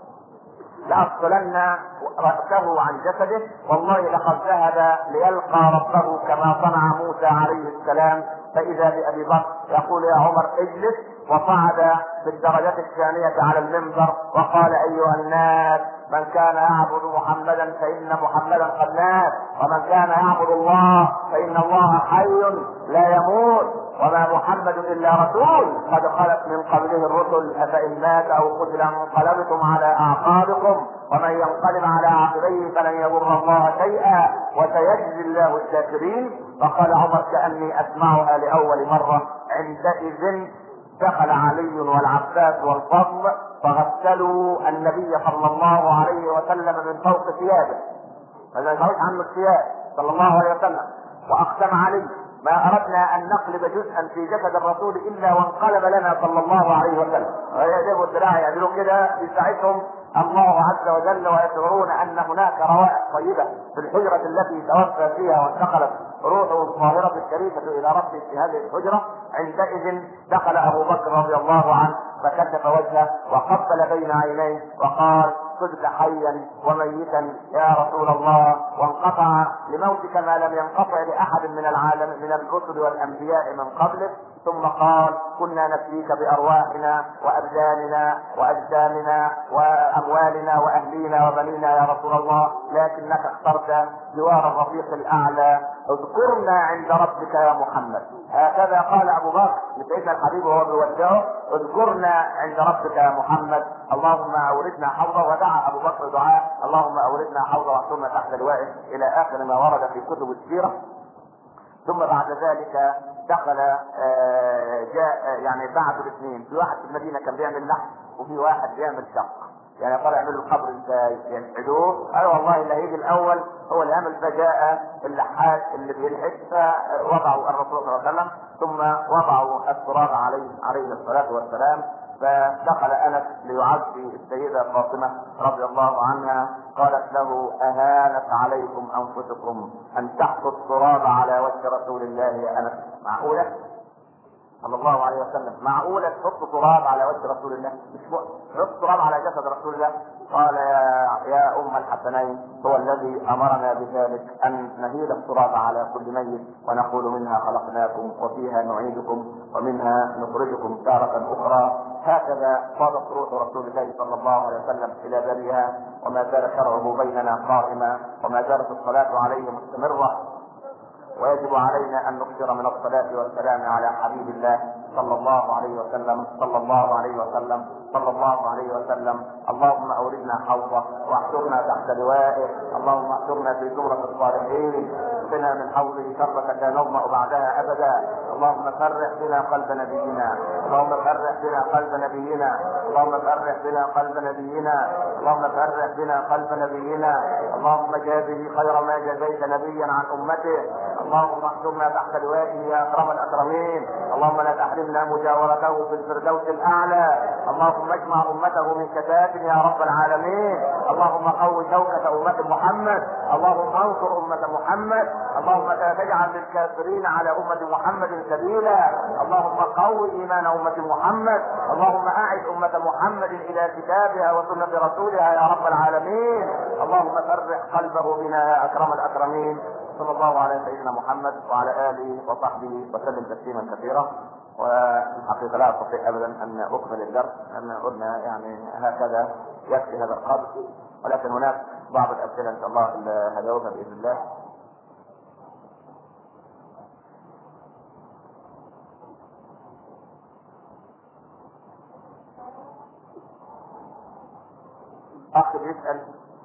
لأفصلن رأسه عن جسده، والله لقد ذهب ليلقى ربه كما صنع موسى عليه السلام. فإذا بأبي بكر يقول يا عمر اجلس، وصعد بالدرجة الثانية على المنبر وقال أيها الناس من كان يعبد محمدا فإن محمدا قد مات، ومن كان يعبد الله فإن الله حي لا يموت، وما محمد إلا رسول قد خلت من قبله الرسل، أفإن مات أو قتل انقلبتم على أعقابكم، ومن ينقلب على عقبيه فلن يضر الله شيئا وسيجزي الله الشاكرين. فقال عمر كأني أسمعها لأول مرة. عندئذ دخل علي والعباس والفضل فغسلوا النبي صلى الله عليه وسلم من فوق ثيابه، هذا يخرج عنه الثياب صلى الله عليه وسلم. وأقسم علي ما أردنا أن نقلب جزءا في جسد الرسول إلا وانقلب لنا صلى الله عليه وسلم. ويجب الدراع يعملوا كده يساعدهم الله عز وجل، ويشعرون أن هناك روائح طيبة في الحجرة التي توفى فيها وانتقلت روحه الطاهرة الشريفة إلى ربه في هذه الحجرة. عندئذ دخل أبو بكر رضي الله عنه فكشف وجهه وقبل بين عينيه وقال صدق حيا وميتا يا رسول الله، وانقطع لموتك ما لم ينقطع لأحد من العالم من الرسل والأنبياء من قبلك. ثم قال كنا نفديك بأرواحنا وأبداننا وأجسامنا وأموالنا وأهلينا وبنينا يا رسول الله، لكنك اخترت جوار الرفيق الأعلى، اذكرنا عند ربك يا محمد. هكذا قال أبو بكر لسيدنا الحبيب وهو بيودعه اذكرنا عند ربك يا محمد، اللهم أوردنا حوضه. ودعا أبو بكر دعاء اللهم أوردنا حوضه واحشرنا تحت لوائه إلى آخر ما ورد في كتب السيرة. ثم بعد ذلك دخل جاء يعني بعد الاثنين، في واحد في المدينة كان بيعمل لحم وفي واحد بيعمل شق، يعني قال اعملوا القبر ازاي ينحدوه، قال والله اللي هيجي الاول هو اللي يعمل. فجاء اللحاد اللي بيلحد فوضعوا الرسول صلى الله عليه وسلم، ثم وضعوا التراب عليه عليه الصلاة والسلام. فدخل انس ليعزي السيدة فاطمة رضي الله عنها، قالت له اهانت عليكم انفسكم ان تحطوا التراب على وجه رسول الله يا انس؟ معقولة صلى الله عليه وسلم معقولة تحط تراب على وجه رسول الله؟ مش تحط تراب على جسد رسول الله. قال يا يا ام الحسنين هو الذي امرنا بذلك ان نهيل التراب على كل ميت ونقول منها خلقناكم وفيها نعيدكم ومنها نخرجكم تارة اخرى. هكذا صادت روح رسول الله صلى الله عليه وسلم الى بريها، وما زال شرعه بيننا قائما، وما زالت الصلاة عليه مستمرة. ويجب علينا ان نكثر من الصلاة والسلام على حبيب الله صلى الله عليه وسلم صلى الله عليه وسلم صلى الله عليه وسلم. اللهم اوردنا حوضه واحشرنا تحت لوائه، اللهم احشرنا في زمرة الصالحين، اسقنا من حوضه شربة لا نظمأ بعدها ابدا. اللهم فرح بنا قلب نبينا، اللهم فرح بنا قلب نبينا، اللهم فرح بنا قلب نبينا، اللهم فرح بنا قلب نبينا، اللهم جازه خير ما جزيت نبيا عن امته. اللهم احشرنا تحت لوائه يا اكرم الاكرمين، اللهم لا تحرمنا مجاورته في الفردوس الاعلى، اللهم اجمع امته من كتاب يا رب العالمين. اللهم قو شوكة امة محمد. اللهم انصر امة محمد. اللهم لا تجعل للكافرين على امة محمد سبيلا. اللهم قو ايمان امة محمد. اللهم اعد امة محمد الى كتابها وسنة رسولها يا رب العالمين. اللهم فرح قلبه بنا يا اكرم الاكرمين. صلى الله على سيدنا محمد وعلى اله وصحبه وسلم تسليما كثيرا. والحقيقه لا استطيع ابدا ان اكمل الدرس لان قلنا يعني هكذا يكفي هذا القدر، ولكن هناك بعض الاسئله ان شاء الله هجاوبها باذن الله. اخ بيسال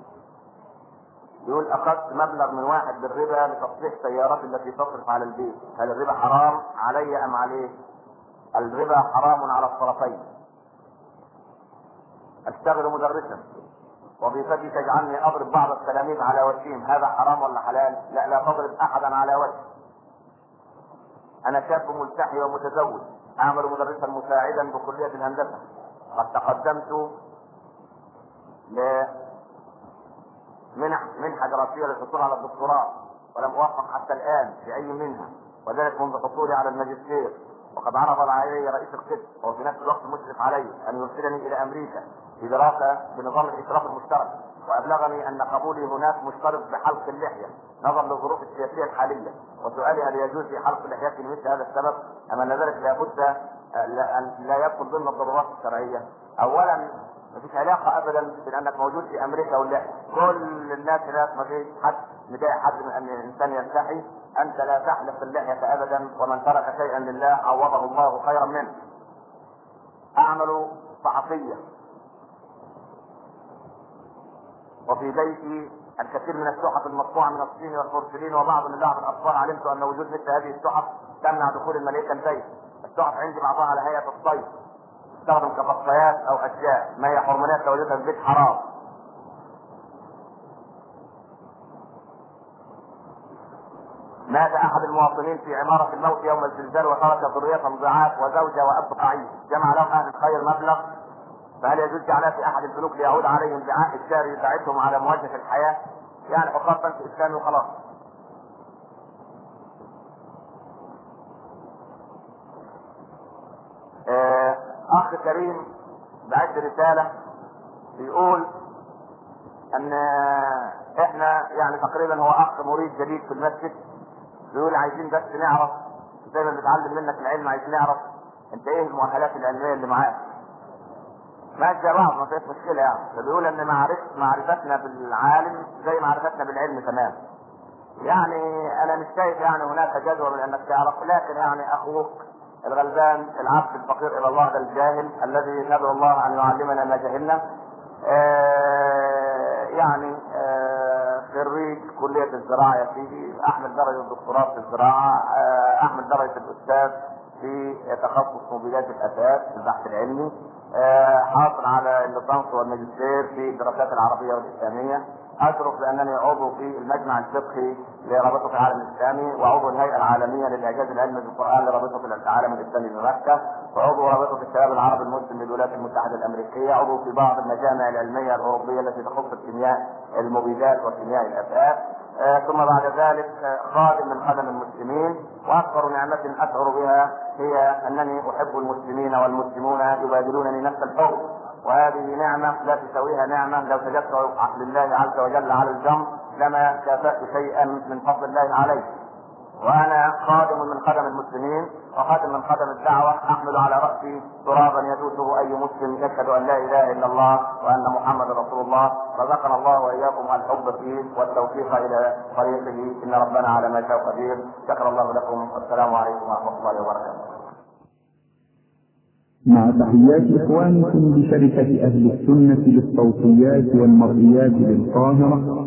يقول اخذت مبلغ من واحد بالربا لتصليح سيارتي التي تصرف على البيت، هل الربا حرام علي ام عليه؟ الربا حرام على الطرفين. اشتغل مدرسا وظيفتي تجعلني اضرب بعض التلاميذ على وجههم، هذا حرام ولا حلال؟ لا، لا تضرب احدا على وجه. انا شاب ملتحي ومتزوج، اعمل مدرسا مساعدا بكلية الهندسة، قد تقدمت ل منح منحة دراسية للحصول على الدكتوراه ولم اوفق حتى الان في اي منها، وذلك منذ حصولي على الماجستير. وقد عرض علي رئيس القسم وهو في نفس الوقت مشرف علي ان يرسلني الى امريكا في دراسة بنظام الاشراف المشترك، وابلغني ان قبولي هناك مشترط بحلق اللحية نظرا للظروف السياسية الحالية. وسؤالي هل يجوز لي حلق لحيتي لمثل هذا السبب ام ان ذلك لابد ان لا يدخل ضمن الضرورات الشرعية؟ اولا مفيش علاقة ابدا بين انك موجود في امريكا واللحية، كل الناس هناك مفيش حد مضايق حد من ان الانسان يلتحي. انت لا تحلق اللحية ابدا، ومن ترك شيئا لله عوضه الله خيرا منه. اعمل صحفية وفي بيتي الكثير من التحف المطبوعة من الصين والبورسلين وبعض من لعب الاطفال. علمت ان وجود مثل هذه التحف تمنع دخول الملائكة البيت. التحف عندي بعضها على هيئة الصيد، تستخدم كبطيات او اشياء ما هي حرمانيات توجدها في البيت حرام. مات احد المواطنين في عمارة الموت يوم الزلزال وترك ذرية ضعاف وزوجة واب ضعيف، جمع لهم اهل الخير مبلغ، فهل يجوز جعلها في احد البنوك ليعود عليهم بعائد الشهري يساعدهم على مواجهة الحياة؟ يعني فقط بنك اسلامي وخلاص. اخ كريم بعت رسالة بيقول ان احنا يعني تقريبا هو اخ مريد جديد في المسجد، بيقول عايزين بس نعرف زي ما بنتعلم منك العلم، عايزين نعرف انت ايه المؤهلات العلمية اللي معاك. ماشي يا بعض ما فيش مشكلة يعني. فبيقول ان معرفة معرفتنا بالعالم زي معرفتنا بالعلم تمام. يعني انا مش شايف يعني هناك جدوى من انك تعرف، لكن يعني اخوك الغلبان العبد الفقير الى الله ده الجاهل الذي ندعو الله ان يعلمنا ما جهلنا. آه يعني آه خريج كلية الزراعة يا سيدي، احمل درجة الدكتوراه في الزراعة، آه احمل درجة الاستاذ في تخصص مبيدات الاساس في البحث العلمي، آه حاصل على الليسانس والماجستير في الدراسات العربية والاسلامية. اشرف بانني عضو في المجمع الفقهي لرابطة العالم الاسلامي، وعضو الهيئة العالمية للاعجاز العلمي بالقرآن لرابطة العالم الاسلامي بمكة، وعضو رابطة الشباب العربي المسلم للولايات المتحدة الامريكية، عضو في بعض المجامع العلمية الاوروبية التي تخص الكيمياء المبيدات وكيمياء الاساس. آه ثم بعد ذلك آه خادم من خدم المسلمين. واكبر نعمة اشعر بها هي انني احب المسلمين والمسلمون يبادلونني نفس الحب، وهذه نعمة لا تساويها نعمة لو سجدت لله عز وجل على الجمر لما كافأت شيئا من فضل الله عليه. وانا خادم من خدم المسلمين وخادم من خدم الدعوة، احمل على رأسي ترابا يدوسه اي مسلم يشهد ان لا اله الا الله وان محمد رسول الله. رزقنا الله واياكم الحب فيه والتوفيق الى طريقه، ان ربنا على ما شاء قدير. شكر الله لكم، والسلام عليكم ورحمة الله وبركاته. مع تحيات إخوانكم بشركة أهل السنة للصوتيات والمرئيات بالقاهرة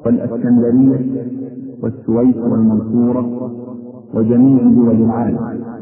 والإسكندرية والسويس والمنصورة وجميع دول العالم.